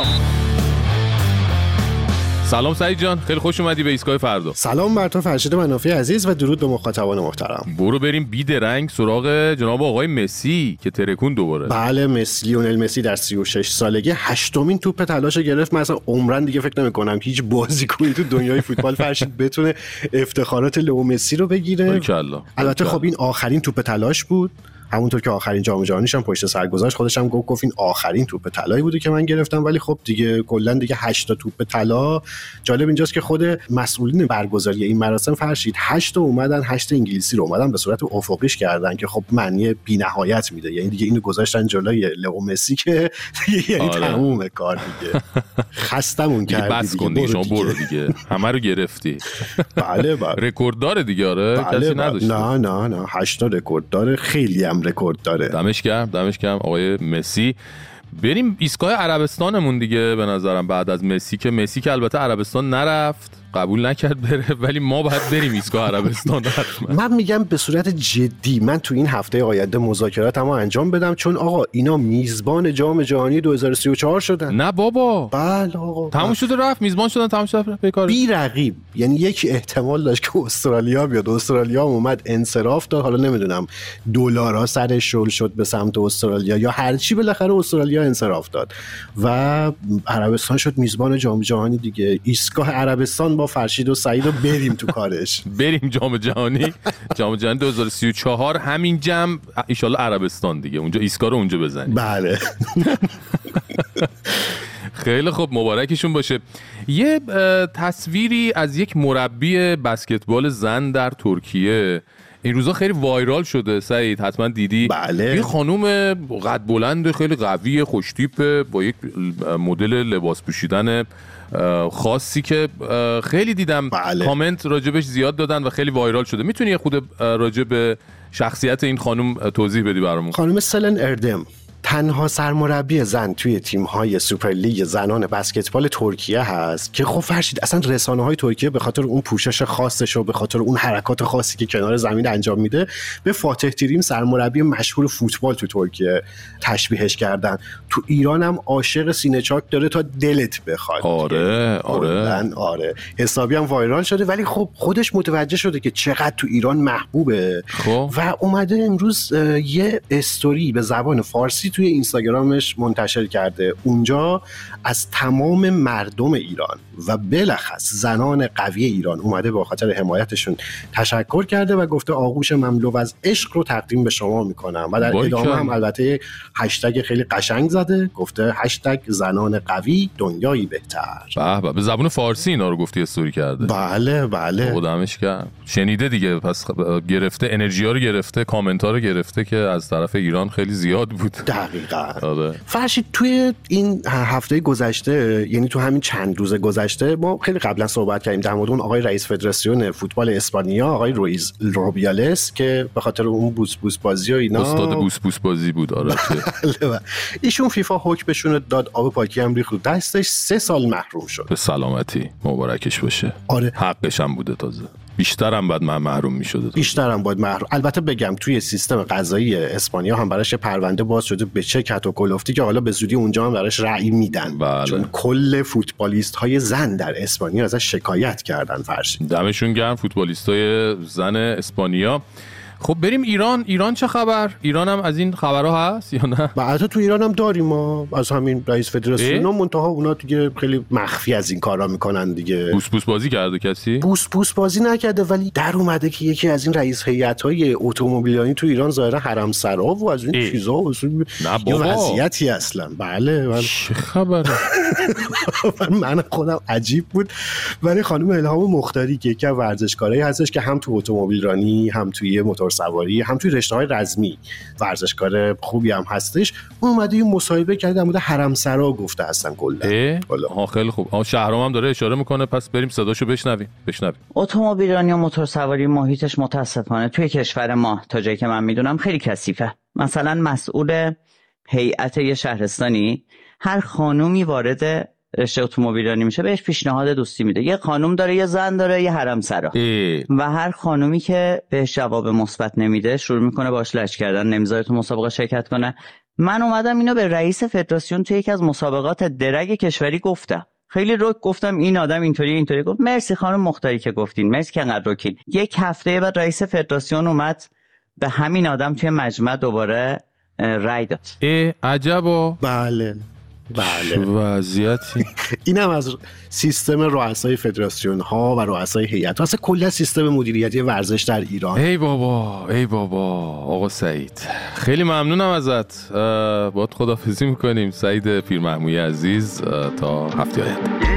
سلام سعید جان، خیلی خوش اومدی به ایستگاه فردا. سلام بر تو فرشید منافی عزیز و درود به مخاطبان محترم. برو بریم بیدرنگ سراغ جناب آقای مسی که ترکون دوباره. بله مسی، لیونل مسی در سی و شش سالگی هشتمین توپ طلاشو گرفت. من اصلا عمرن دیگه فکر نمی‌کنم هیچ بازیکنی تو دنیای فوتبال فرشید بتونه افتخارات لئو مسی رو بگیره. البته خب این آخرین توپ طلاش بود، همونطور که آخرین جام جهانیش هم پشت سر گذاشت. خودش هم گفت گفت این آخرین توپ طلایی بوده که من گرفتم. ولی خب دیگه کلا دیگه هشت تا توپ طلا. جالب اینجاست که خود مسئولین برگزاری این مراسم فرشید هشت تا اومدن، هشت انگلیسی رو اومدن به صورت افقیش کردن که خب معنی بی‌نهایت میده. یعنی دیگه اینو گذاشتن جلوی لئو مسی که یعنی تموم کار دیگه. خستمون کردی بس کن دیگه، شما برو دیگه. همه رو گرفتی. بله بله. رکورد داره دیگه. آره کسی نداشت. نه نه نه هشت تا رکورد داره، خیلی رکورد داره. دمش گرم، دمش گرم آقای مسی. بریم ایستگاه عربستانمون دیگه. به نظرم بعد از مسی که مسی که البته عربستان نرفت، قبول نکرد بره، ولی ما باید بریم ایستگاه عربستان. من میگم به صورت جدی من تو این هفته آینده مذاکراتمو انجام بدم، چون آقا اینا میزبان جام جهانی دو هزار و سی و چهار شدن. نه بابا. بله آقا. تموم شده رفت، میزبان شدن، تموم شده بیکار. بی رقیب. یعنی یک احتمال داشت که استرالیا بیاد، استرالیا اومد انصراف داد. حالا نمیدونم دلارا سرش شل شد به سمت استرالیا یا هر چی، بالاخره استرالیا انصراف داد و عربستان شد میزبان جام جهانی دیگه. ایستگاه عربستان با فرشید و سعید رو بریم تو کارش. بریم جام جهانی. جام جهانی دو هزار و سی و چهار همین جمع ان شاءالله عربستان دیگه. اونجا ایستگاه رو اونجا بزنیم. بله. خیلی خب مبارکشون باشه. یه تصویری از یک مربی بسکتبال زن در ترکیه این روزا خیلی وایرال شده. سعید حتما دیدی. بله. یه خانوم قد بلند خیلی قوی خوشتیپ با یک مدل لباس پوشیدن خاصی که خیلی دیدم. بله. کامنت راجبش زیاد دادن و خیلی وایرال شده. میتونی یه خود راجب شخصیت این خانوم توضیح بدی برامون؟ خانوم سلن اردم تنها سرمربی زن توی تیم‌های سوپرلیگ زنان بسکتبال ترکیه هست که خب فرشید اصلا رسانه‌های ترکیه به خاطر اون پوشش خاصش و به خاطر اون حرکات خاصی که کنار زمین انجام میده به فاتح تریم سرمربی مشهور فوتبال تو ترکیه تشبیهش کردن. تو ایران هم عاشق سینه‌چاک داره تا دلت بخواد. آره آره آره حسابی هم وایرال شده، ولی خب خودش متوجه شده که چقدر تو ایران محبوبه خب. و اومده امروز یه استوری به زبان فارسی توی اینستاگرامش منتشر کرده. اونجا از تمام مردم ایران و بالاخص زنان قوی ایران اومده به خاطر حمایتشون تشکر کرده و گفته آغوش مملو از عشق رو تقدیم به شما میکنم و در ادامه هم البته هشتگ خیلی قشنگ زده، گفته هشتگ زنان قوی دنیایی بهتر. به به. به زبان فارسی اینا رو گفتی استوری کرده. بله بله. خودمش کرد. شنیده دیگه، پس گرفته انرژی ها رو گرفته، کامنت ها رو گرفته که از طرف ایران خیلی زیاد بود. دقیقاً. آره. فرشید توی این هفته گذشته، یعنی تو همین چند روز گذشته، ما خیلی قبلا صحبت کردیم در مورد اون آقای رئیس فدراسیون فوتبال اسپانیا، آقای رویز روبیالس، که به خاطر اون بوس بوس بازی و اینا استاد بوس بوس بازی بود. آره. ایشون فیفا حکمشون داد، آب پاکی هم ریخت دستش، سه سال محروم شد. به سلامتی، مبارکش باشه. آره. حقش هم بوده. تازه بیشترم باید محروم می‌شده. بیشترم باید محروم. البته بگم توی سیستم قضایی اسپانیا هم براش پرونده باز شده به چه کت و کلفتی که حالا به زودی اونجا هم براش رأی میدن. بله. چون کل فوتبالیست‌های زن در اسپانیا ازش شکایت کردن. فرشید دمشون گرم فوتبالیستای زن اسپانیا. خب بریم ایران. ایران چه خبر؟ ایران هم از این خبرها هست یا نه؟ البته تو ایران هم داریم ما از همین رئیس فدراسیون، منتها اونا دیگه خیلی مخفی از این کارا میکنن دیگه. بوس بوس بازی کرده کسی؟ بوس بوس بازی نکرده، ولی در اومده که یکی از این رئیس هیئت‌های اتومبیلیانی تو ایران ظاهرا حرمسرا و از این چیزا و یه وضعیتی اصلا. بله من چه خبره؟ من خودم عجیب بود. ولی خانم الهام مختاری که یکی از ورزشکارایی هستش که هم تو اتومبیل رانی، هم توی موتور سواری، هم توی رشته‌های رزمی ورزشکار خوبی هم هستش، اومده یه مصاحبه کرده در مورد حرمسرا گفته هستن کلا. ها خیلی خوب. ها شهرام هم داره اشاره میکنه، پس بریم صداشو بشنویم. بشنویم. اتومبیل رانی و موتور سواری محیطش متاسفانه توی کشور ما تا جایی که من میدونم خیلی کثیفه. مثلا مسئول هیئت یه شهرستانی هر خانومی وارد رشته اتومبیلرانی میشه بهش پیشنهاد دوستی میده. یه خانم داره، یه زن داره، یه حرمسرا، و هر خانومی که بهش جواب مثبت نمیده شروع میکنه باش لج کردن، نمیذاره تو مسابقه شرکت کنه. من اومدم اینو به رئیس فدراسیون توی یکی از مسابقات درگ کشوری گفتم، خیلی رک گفتم این آدم اینطوری اینطوری. گفت مرسی خانم مختاری که گفتین، مرسی که انقدر رکین. یک هفته بعد رئیس فدراسیون اومد به همین آدم توی مجمع دوباره رای داد. ای عجبا. بله بله وضعیتی. اینم از سیستم رؤسای فدراسیون ها و رؤسای هیئت، اصلا کلا سیستم مدیریتی ورزش در ایران. ای بابا ای بابا آقا سعید، خیلی ممنونم ازت. باید خداحافظی میکنیم سعید پیرمحمودی عزیز تا هفته آینده.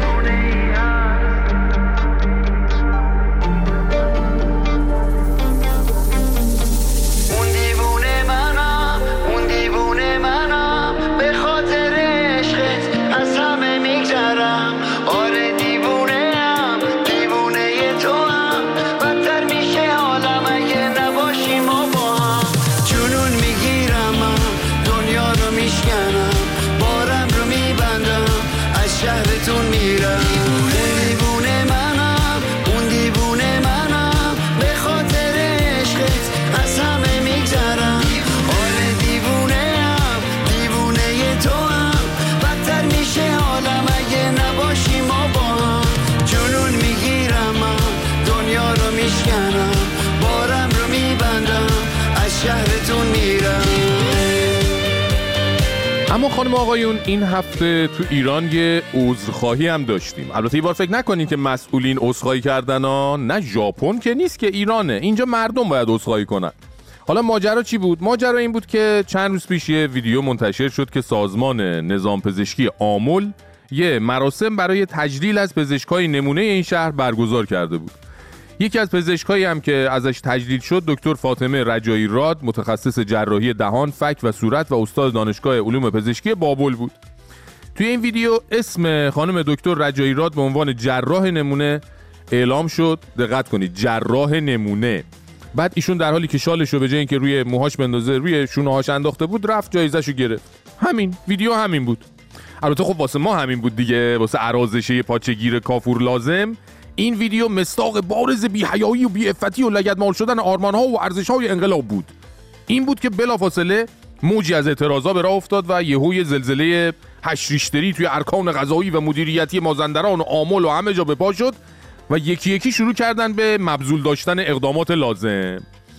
اما خانم آقایون، این هفته تو ایران یه عذرخواهی هم داشتیم. البته یه بار فکر نکنین که مسئولین عذرخواهی کردن ها، نه ژاپن که نیست که ایرانه، اینجا مردم باید عذرخواهی کنن. حالا ماجرا چی بود؟ ماجرا این بود که چند روز پیش یه ویدیو منتشر شد که سازمان نظام پزشکی آمل یه مراسم برای تجلیل از پزشکای نمونه این شهر برگزار کرده بود. یکی از پزشکایی هم که ازش تجلیل شد دکتر فاطمه رجایی راد، متخصص جراحی دهان، فک و صورت و استاد دانشگاه علوم پزشکی بابل بود. توی این ویدیو اسم خانم دکتر رجایی راد به عنوان جراح نمونه اعلام شد. دقت کنید، جراح نمونه. بعد ایشون در حالی که شالشو به جای اینکه روی موهاش بندازه روی شونه‌هاش انداخته بود، رفت جایزه‌شو گرفت. همین ویدیو همین بود. البته خب واسه ما همین بود دیگه، واسه عرازشه پاچگیر کافور لازم. این ویدیو مصداق بارز بی‌حیایی و بی‌عفتی و لگدمال شدن آرمان‌ها و ارزش‌های انقلاب بود. این بود که بلافاصله موجی از اعتراضا به راه افتاد و یهوی زلزله هشت ریشتری توی ارکان قضایی و مدیریتی مازندران و آمل و همه جا به پا شد و یکی یکی شروع کردن به مبذول داشتن اقدامات لازم.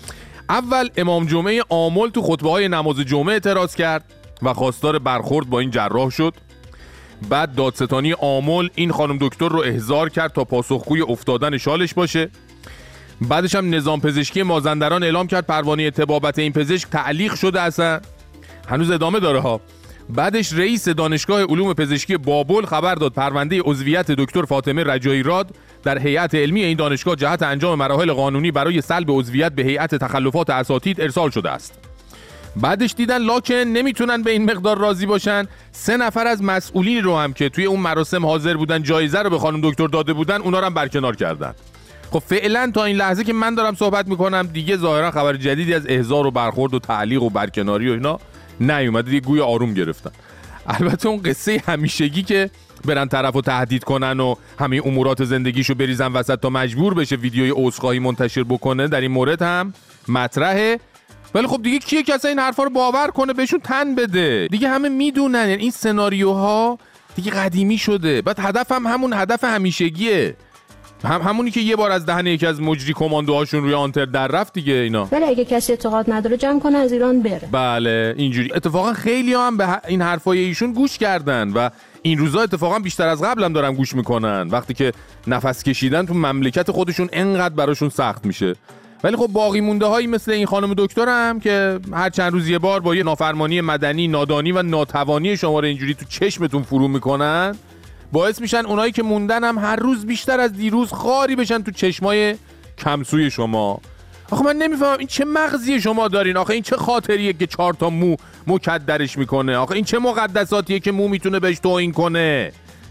اول امام جمعه آمل تو خطبه‌های نماز جمعه اعتراض کرد و خواستار برخورد با این جراح شد. بعد دادستانی آمل این خانم دکتر رو احضار کرد تا پاسخگوی افتادن شالش باشه. بعدش هم نظام پزشکی مازندران اعلام کرد پروانه طبابت این پزشک تعلیق شده، اصلا هنوز ادامه داره ها. بعدش رئیس دانشگاه علوم پزشکی بابل خبر داد پرونده عضویت دکتر فاطمه رجایی راد در هیئت علمی این دانشگاه جهت انجام مراحل قانونی برای سلب عضویت به هیئت تخلفات اساتید ارسال شده است. بعدش دیدن لاکن نمیتونن به این مقدار راضی باشن، سه نفر از مسئولین رو هم که توی اون مراسم حاضر بودن جایزه رو به خانم دکتر داده بودن، اونا رو هم برکنار کردن. خب فعلا تا این لحظه که من دارم صحبت میکنم دیگه ظاهرا خبر جدیدی از احضار و برخورد و تعلیق و برکناری و اینا نیومده، دیگه گویا آروم گرفتن. البته اون قصه همیشگی که برن طرفو تهدید کنن و همه امورات زندگیشو بریزن وسط تا مجبور بشه ویدیوی عذرخواهی منتشر بکنه در این مورد هم مطرحه. ولی خب دیگه کیه که اصلا این حرفا رو باور کنه، بهشون تن بده دیگه. همه میدونن این سناریوها دیگه قدیمی شده. بعد هدف هم همون هدف همیشگیه، هم همونی که یه بار از دهن یکی از مجری کماندوهاشون روی آنتر در رفت دیگه اینا. ولی اگه کسی اعتقاد نداره جمع کنه از ایران بره. بله اینجوری. اتفاقا خیلی هم به این حرفای ایشون گوش کردن و این روزا اتفاقا بیشتر از قبل هم دارن گوش میکنن وقتی که نفس کشیدن تو مملکت خودشون انقدر براشون سخت میشه. ولی خب باقی مونده هایی مثل این خانم دکتر هم که هر چند روز یه بار با یه نافرمانی مدنی، نادانی و ناتوانی شما رو اینجوری تو چشمتون فرو میکنن، باعث میشن اونایی که موندن هم هر روز بیشتر از دیروز خاری بشن تو چشمای کمسوی شما. آخه من نمیفهمم این چه مغزی شما دارین؟ آخه این چه خاطریه که چهار تا مو مکدرش میکنه؟ آخه این چه مقدساتیه که مو میتونه بهش توهین کنه؟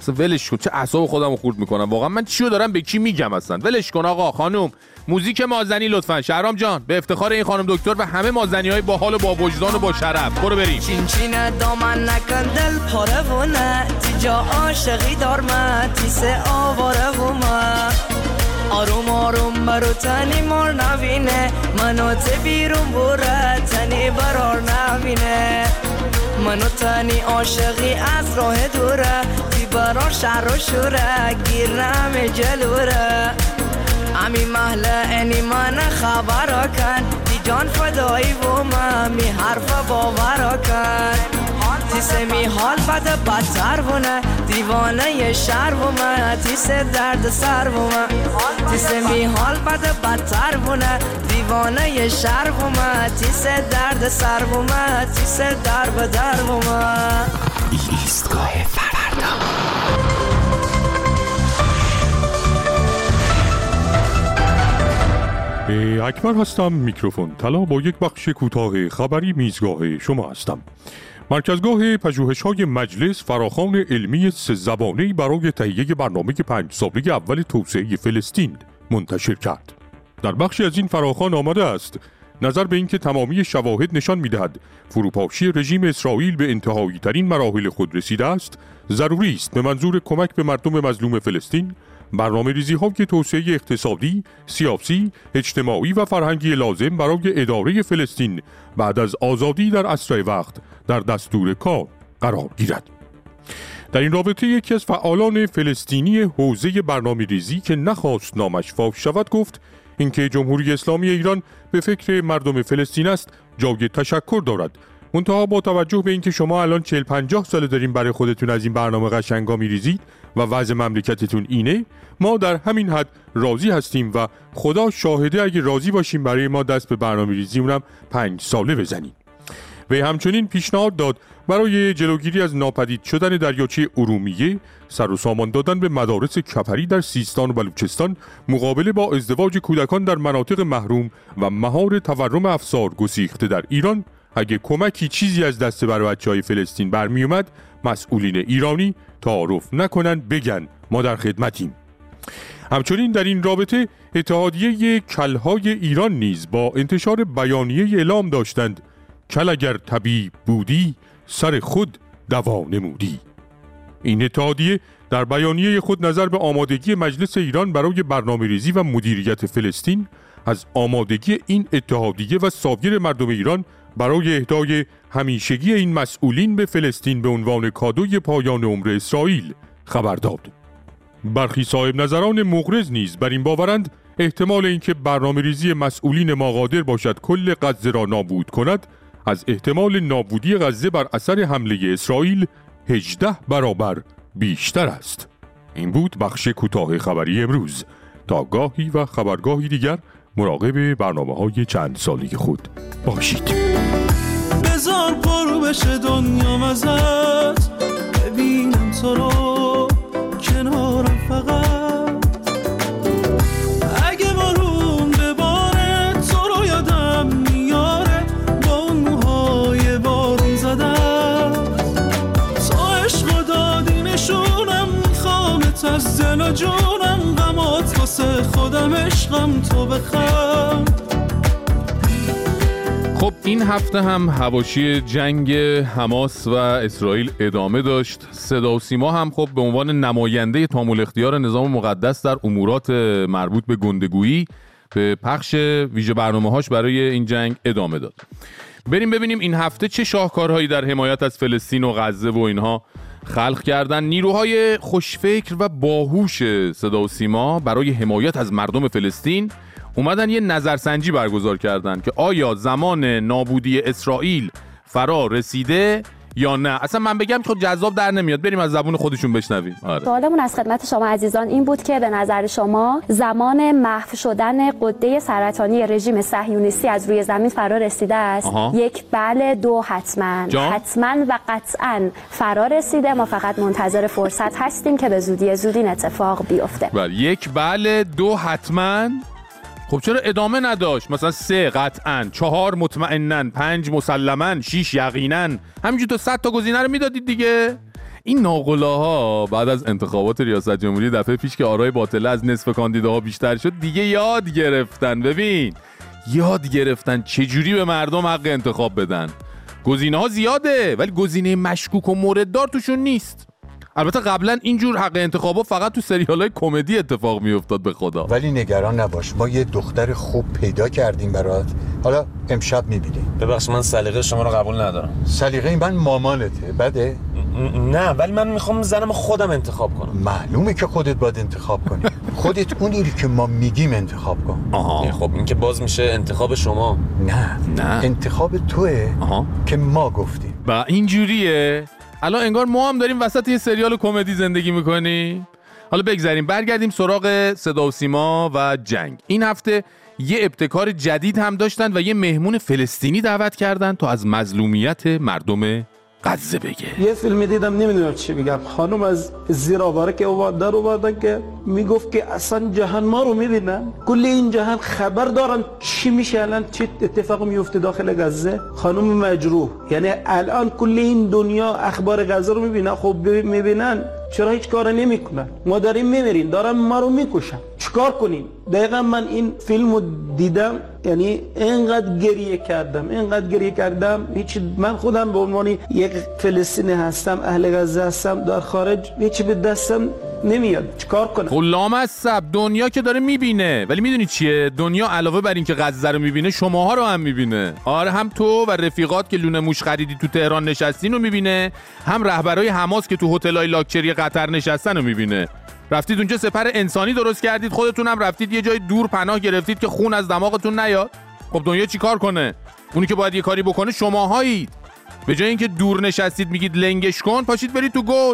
اصلا ولش کن، چه اعصاب خودمو خورد میکنم واقعا. من چیو دارم به کی میگم اصلا؟ ولش کن آقا. خانم موزیک مازنی لطفا. شهرام جان به افتخار این خانم دکتر و همه مازنی‌های با حال و با وجدان و با شرف. برو بریم. چین چین دامن نکن دل پاره و نه تیجا عاشقی دار من تیسه آواره و من آروم آروم برو تنی مار نبینه منو ته بیرون بره تنی برار نبینه منو تنی عاشقی از راه دوره تی برار شر و شوره گیر نمی جلوره امی محله اینی من خبرا کن دی جان فدایی و من می حرف باورا کن تیسه می حال بد بدتر بونه دیوانه ی شر و من تیسه درد سر و من تیسه می حال بد بدتر بونه دیوانه ی شر و من تیسه درد سر و من تیسه در به در و من ایستگاه فردا. اکبر هستم. میکروفون طلا با یک بخش کوتاه خبری میزگاه شما هستم. مرکزگاه پژوهش‌های مجلس فراخوان علمی سه زبانه‌ای برای تهیه برنامه پنج ساله اول توسعه فلسطین منتشر کرد. در بخشی از این فراخوان آمده است نظر به اینکه تمامی شواهد نشان می‌دهد فروپاشی رژیم اسرائیل به انتهایی ترین مراحل خود رسیده است، ضروری است به منظور کمک به مردم مظلوم فلسطین برنامه‌ریزی‌های توسعه اقتصادی، سیاسی، اجتماعی و فرهنگی لازم برای اداره فلسطین بعد از آزادی در اسرع وقت در دستور کار قرار گیرد. در این رابطه یکی از فعالان فلسطینی حوزه برنامه‌ریزی که نخواست نامش فاش شود گفت اینکه جمهوری اسلامی ایران به فکر مردم فلسطین است جای تشکر دارد. منتها با توجه به اینکه شما الان چهل پنجاه ساله دارین برای خودتون از این برنامه قشنگا میریزید و وضع مملکتتون اینه، ما در همین حد راضی هستیم و خدا شاهده اگه راضی باشیم برای ما دست به برنامه ریزی اونم پنج ساله بزنیم. و همچنین پیشنهاد داد برای جلوگیری از ناپدید شدن دریاچه ارومیه سر و سامان دادن به مدارس کپری در سیستان و بلوچستان مقابله با ازدواج کودکان در مناطق محروم و مهار تورم افسار گسیخته در ایران. اگه کمکی چیزی از دست برای بچه‌های فلسطین برمی اومد مسئولین ایرانی تعارف نکنن بگن ما در خدمتیم. همچنین در این رابطه اتحادیه کلهای ایران نیز با انتشار بیانیه اعلام داشتند کل اگر طبیب بودی سر خود دوا نمودی. این اتحادیه در بیانیه خود نظر به آمادگی مجلس ایران برای برنامه‌ریزی و مدیریت فلسطین از آمادگی این اتحادیه و سایر مردم ایران برای اهدای همیشگی این مسئولین به فلسطین به عنوان کادوی پایان عمر اسرائیل خبر داد. برخی صاحب نظران مغرض نیز بر این باورند احتمال اینکه برنامه‌ریزی مسئولین ما قادر باشد کل غزه را نابود کند از احتمال نابودی غزه بر اثر حمله اسرائیل هجده برابر بیشتر است. این بود بخش کوتاه خبری امروز. تا گاهی و خبرگاهی دیگر مراقب برنامه‌های چند ساله خود باشید. بذار پرو بشه دنیام ازت ببینم تو رو کنارم فقط اگه بارون بباره تو رو یادم میاره با اون موهای بارون زدم تو عشق دادی نشونم میخوامت از دل و جونم غمات واسه خودم عشقم تو بخم. خب این هفته هم حواشی جنگ حماس و اسرائیل ادامه داشت. صدا و سیما هم خب به عنوان نماینده تامل اختیار نظام مقدس در امورات مربوط به گندگویی به پخش ویژه برنامه‌هاش برای این جنگ ادامه داد. بریم ببینیم این هفته چه شاهکارهایی در حمایت از فلسطین و غزه و اینها خلق کردن. نیروهای خوشفکر و باهوش صدا و سیما برای حمایت از مردم فلسطین اومدن یه نظرسنجی برگزار کردن که آیا زمان نابودی اسرائیل فرا رسیده یا نه. اصلا من بگم خود جذاب در نمیاد، بریم از زبون خودشون بشنویم. آره. سوالمون از خدمت شما عزیزان این بود که به نظر شما زمان محو شدن غده سرطانی رژیم صهیونیستی از روی زمین فرا رسیده است؟ آها. یک بله، دو حتما. جان؟ حتما و قطعا فرا رسیده. ما فقط منتظر فرصت هستیم که به زودی زودی این اتفاق بیفته. بله، یک بله، دو حتما. خب چرا ادامه نداشت؟ مثلا سه قطعاً، چهار مطمئناً، پنج مسلماً، شیش یقیناً. همینجور تا صد تا گزینه رو میدادید دیگه. این ناقلاها بعد از انتخابات ریاست جمهوری دفعه پیش که آرای باطله از نصف کاندیداها بیشتر شد دیگه یاد گرفتن. ببین یاد گرفتن چجوری به مردم حق انتخاب بدن. گزینه‌ها زیاده ولی گزینه مشکوک و مورددار توشون نیست. البته قبلا اینجور حق انتخابا فقط تو سریال‌های کمدی اتفاق میافتاد به خدا. ولی نگران نباش، ما یه دختر خوب پیدا کردیم برات. حالا امشب می‌بینی. ببخشید من سلیقه شما رو قبول ندارم. سلیقه من مامانته، بده؟ نه ولی من میخوام زنم خودم انتخاب کنم. معلومه که خودت باید انتخاب کنی. خودت اونی که ما میگیم انتخاب کن. آها. خب این که باز میشه انتخاب شما. نه نه انتخاب توئه که ما گفتیم. با اینجوریه. الان انگار ما هم داریم وسط یه سریال کمدی زندگی میکنیم. حالا بگذاریم برگردیم سراغ صدا و سیما و جنگ. این هفته یه ابتکار جدید هم داشتن و یه مهمون فلسطینی دعوت کردن تا از مظلومیت مردم غزه بگه. یه فیلمی دیدم نمیدونم چی بگم، خانم از زیر آواره که در آوردن که میگفت که اصلا جهان ما رو میبینن، کل این جهان خبر دارن چی میشه، الان چه اتفاق میفته داخل غزه. خانم مجروح، یعنی الان کل این دنیا اخبار غزه رو میبینن. خب میبینن چرا هیچ کار نمیکنن؟ ما داریم میمیریم، دارن ما رو میکشن، چیکار کنیم؟ دقیقا من این فیلمو دیدم، یعنی اینقدر گریه کردم اینقدر گریه کردم هیچ. من خودم به عنوان یک فلسطینی هستم، اهل غزه هستم، در خارج هیچ به دستم نمیاد، چیکار کنم؟ غلام الصبر، دنیا که داره میبینه، ولی میدونی چیه؟ دنیا علاوه بر این که غزه رو میبینه شماها رو هم میبینه. آره، هم تو و رفیقات که لونه موش خریدی تو تهران نشستین رو میبینه، هم رهبرای حماس که تو هتل‌های لاکچری قطر نشستن رو میبینه. رفتید اونجا سپر انسانی درست کردید، خودتون هم رفتید یه جای دور پناه گرفتید که خون از دماغتون نیاد. خب دنیا چی کار کنه؟ اونی که باید یه کاری بکنه شماهایید. به جای اینکه دور نشستید میگید لنگش کن، پاشید برید تو گود.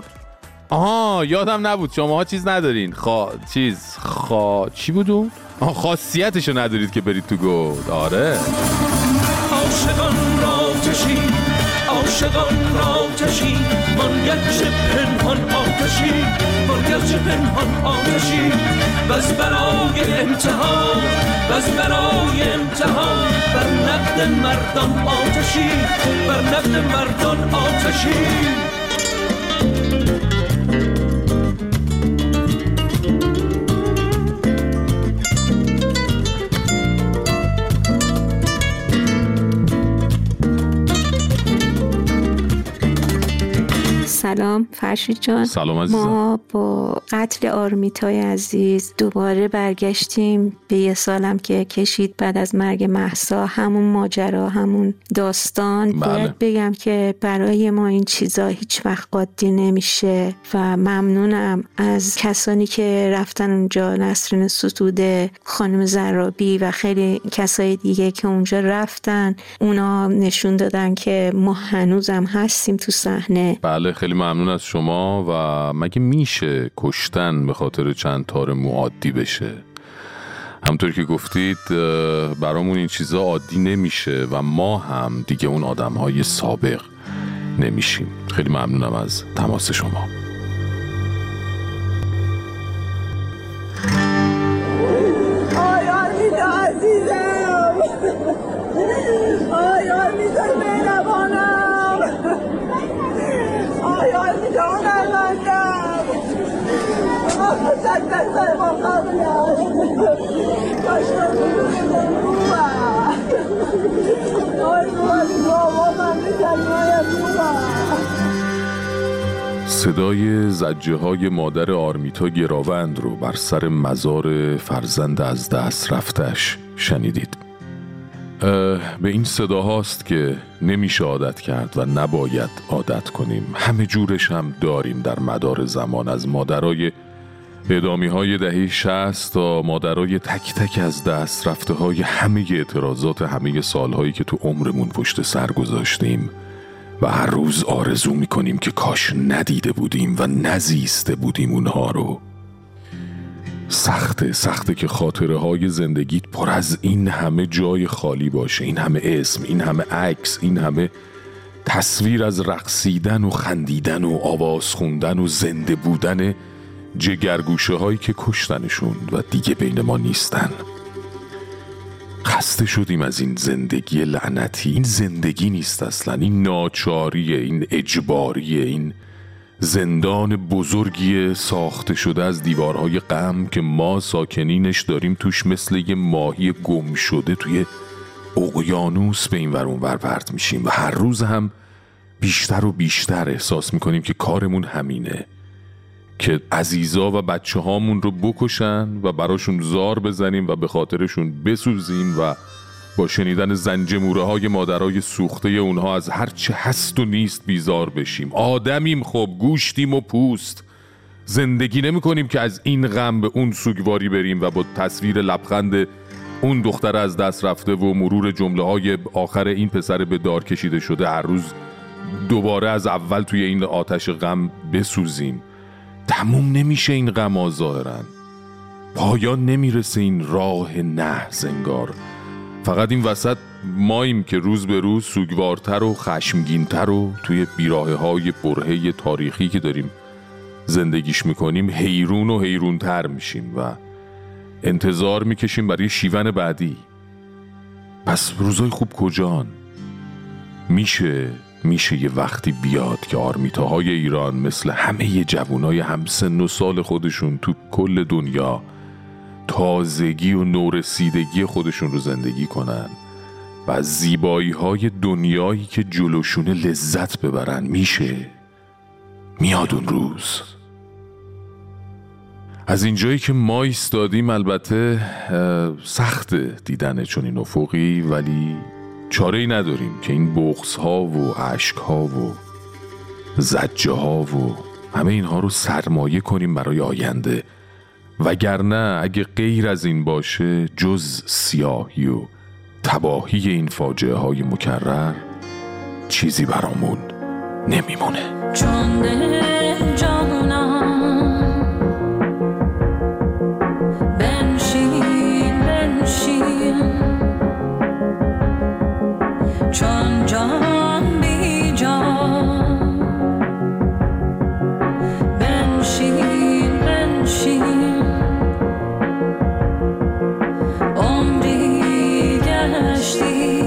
آها یادم نبود شماها چیز ندارین. خا چیز خا چی بودون؟ آها خاصیتشو ندارید که برید تو گود. آره. عاشقان را تشی، عاشقان را تشی، من گرچه پنهان آتشی، من گرچه پنهان آتشی، بس برای امتحان، بس برای امتحان، بر نقد مردان آتشی، بر نقد مردان آتشی. سلام فرشید جان. سلام عزیزم. ما با قتل آرمیتای عزیز دوباره برگشتیم به یه سالم که کشید بعد از مرگ مهسا. همون ماجرا، همون داستان. بله. باید بگم که برای ما این چیزا هیچ وقت عادی نمیشه و ممنونم از کسانی که رفتن اونجا، نسرین ستوده، خانم زرابی و خیلی کسای دیگه که اونجا رفتن. اونا نشون دادن که ما هنوزم هستیم تو صحنه. بله خیلی ممنون از شما. و مگه میشه کشتن به خاطر چند تار مو عادی بشه؟ همطور که گفتید برامون این چیزا عادی نمیشه و ما هم دیگه اون آدمهای سابق نمیشیم. خیلی ممنونم از تماس شما. آی آرمیتا عزیزم، آی آرمیتا مهربانم، آی آرمیتا هنرمندم، آخه تک تک سر ما قبلم داشتم بودم روم آی روم بابا من بکنیم روم. صدای زجه های مادر آرمیتا گراوند رو بر سر مزار فرزند از دست رفتش شنیدید. به این صداهاست که نمیشه عادت کرد و نباید عادت کنیم. همه جورش هم داریم در مدار زمان، از مادرای اعدامی های دهه شصت تا مادرای تک تک از دست رفته های همه اعتراضات همه سالهایی که تو عمرمون پشت سر گذاشتیم و هر روز آرزو میکنیم که کاش ندیده بودیم و نزیسته بودیم اونها رو. سخته سخته که خاطره های زندگیت پر از این همه جای خالی باشه، این همه اسم، این همه عکس، این همه تصویر از رقصیدن و خندیدن و آواز خوندن و زنده بودن جگرگوشه هایی که کشتنشون و دیگه بین ما نیستن. خسته شدیم از این زندگی لعنتی. این زندگی نیست اصلا، این ناچاریه، این اجباریه، این زندان بزرگی ساخته شده از دیوارهای غم که ما ساکنینش داریم توش مثل یه ماهی گم شده توی اقیانوس به این ور اون ور پرت میشیم و هر روز هم بیشتر و بیشتر احساس میکنیم که کارمون همینه که عزیزا و بچه هامون رو بکشن و براشون زار بزنیم و به خاطرشون بسوزیم و با شنیدن زنجموره های مادرای سوخته اونها از هر چه هست و نیست بیزار بشیم. آدمیم خب، گوشتیم و پوست، زندگی نمی کنیم که از این غم به اون سوگواری بریم و با تصویر لبخند اون دختر از دست رفته و مرور جمله های آخر این پسر به دار کشیده شده هر روز دوباره از اول توی این آتش غم بسوزیم. تموم نمیشه این غم ها ظاهرن، پایان نمیرسه این راه نه زنگار. فقط این وسط ماییم که روز به روز سوگوارتر و خشمگینتر و توی بیراهه های برهه تاریخی که داریم زندگیش میکنیم حیرون و حیرونتر میشیم و انتظار میکشیم برای شیون بعدی. پس روزای خوب کجان؟ میشه میشه یه وقتی بیاد که آرمیتاهای ایران مثل همه ی جوانای همسن و سال خودشون تو کل دنیا تازگی و نورسیدگی خودشون رو زندگی کنن و از زیبایی های دنیایی که جلوشونه لذت ببرن. میشه میاد اون روز. از اینجایی که ما ایستادیم البته سخته دیدن چون این افقی، ولی چاره ای نداریم که این بغض ها و عشق ها و زجه ها و همه اینها رو سرمایه کنیم برای آینده، وگرنه اگه غیر از این باشه جز سیاهی و تباهی این فاجعه های مکرر چیزی برامون نمیمونه. چون دل جانم بنشین بنشین، چون جان بی جان بنشین بنشین، عمری گشتی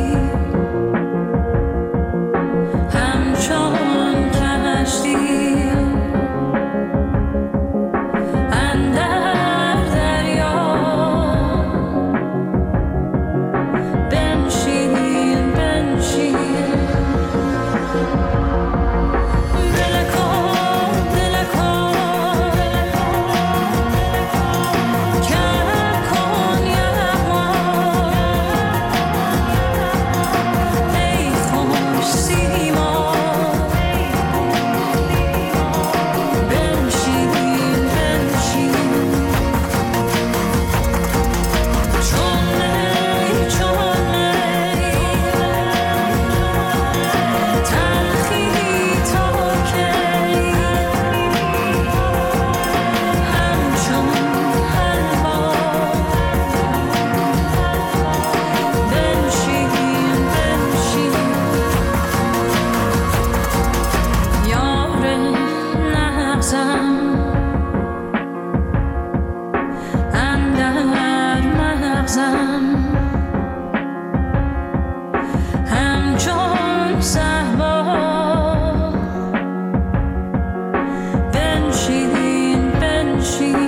همچون کشتی اندر دریا، بنشین بنشین.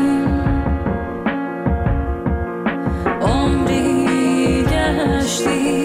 عمری گشتی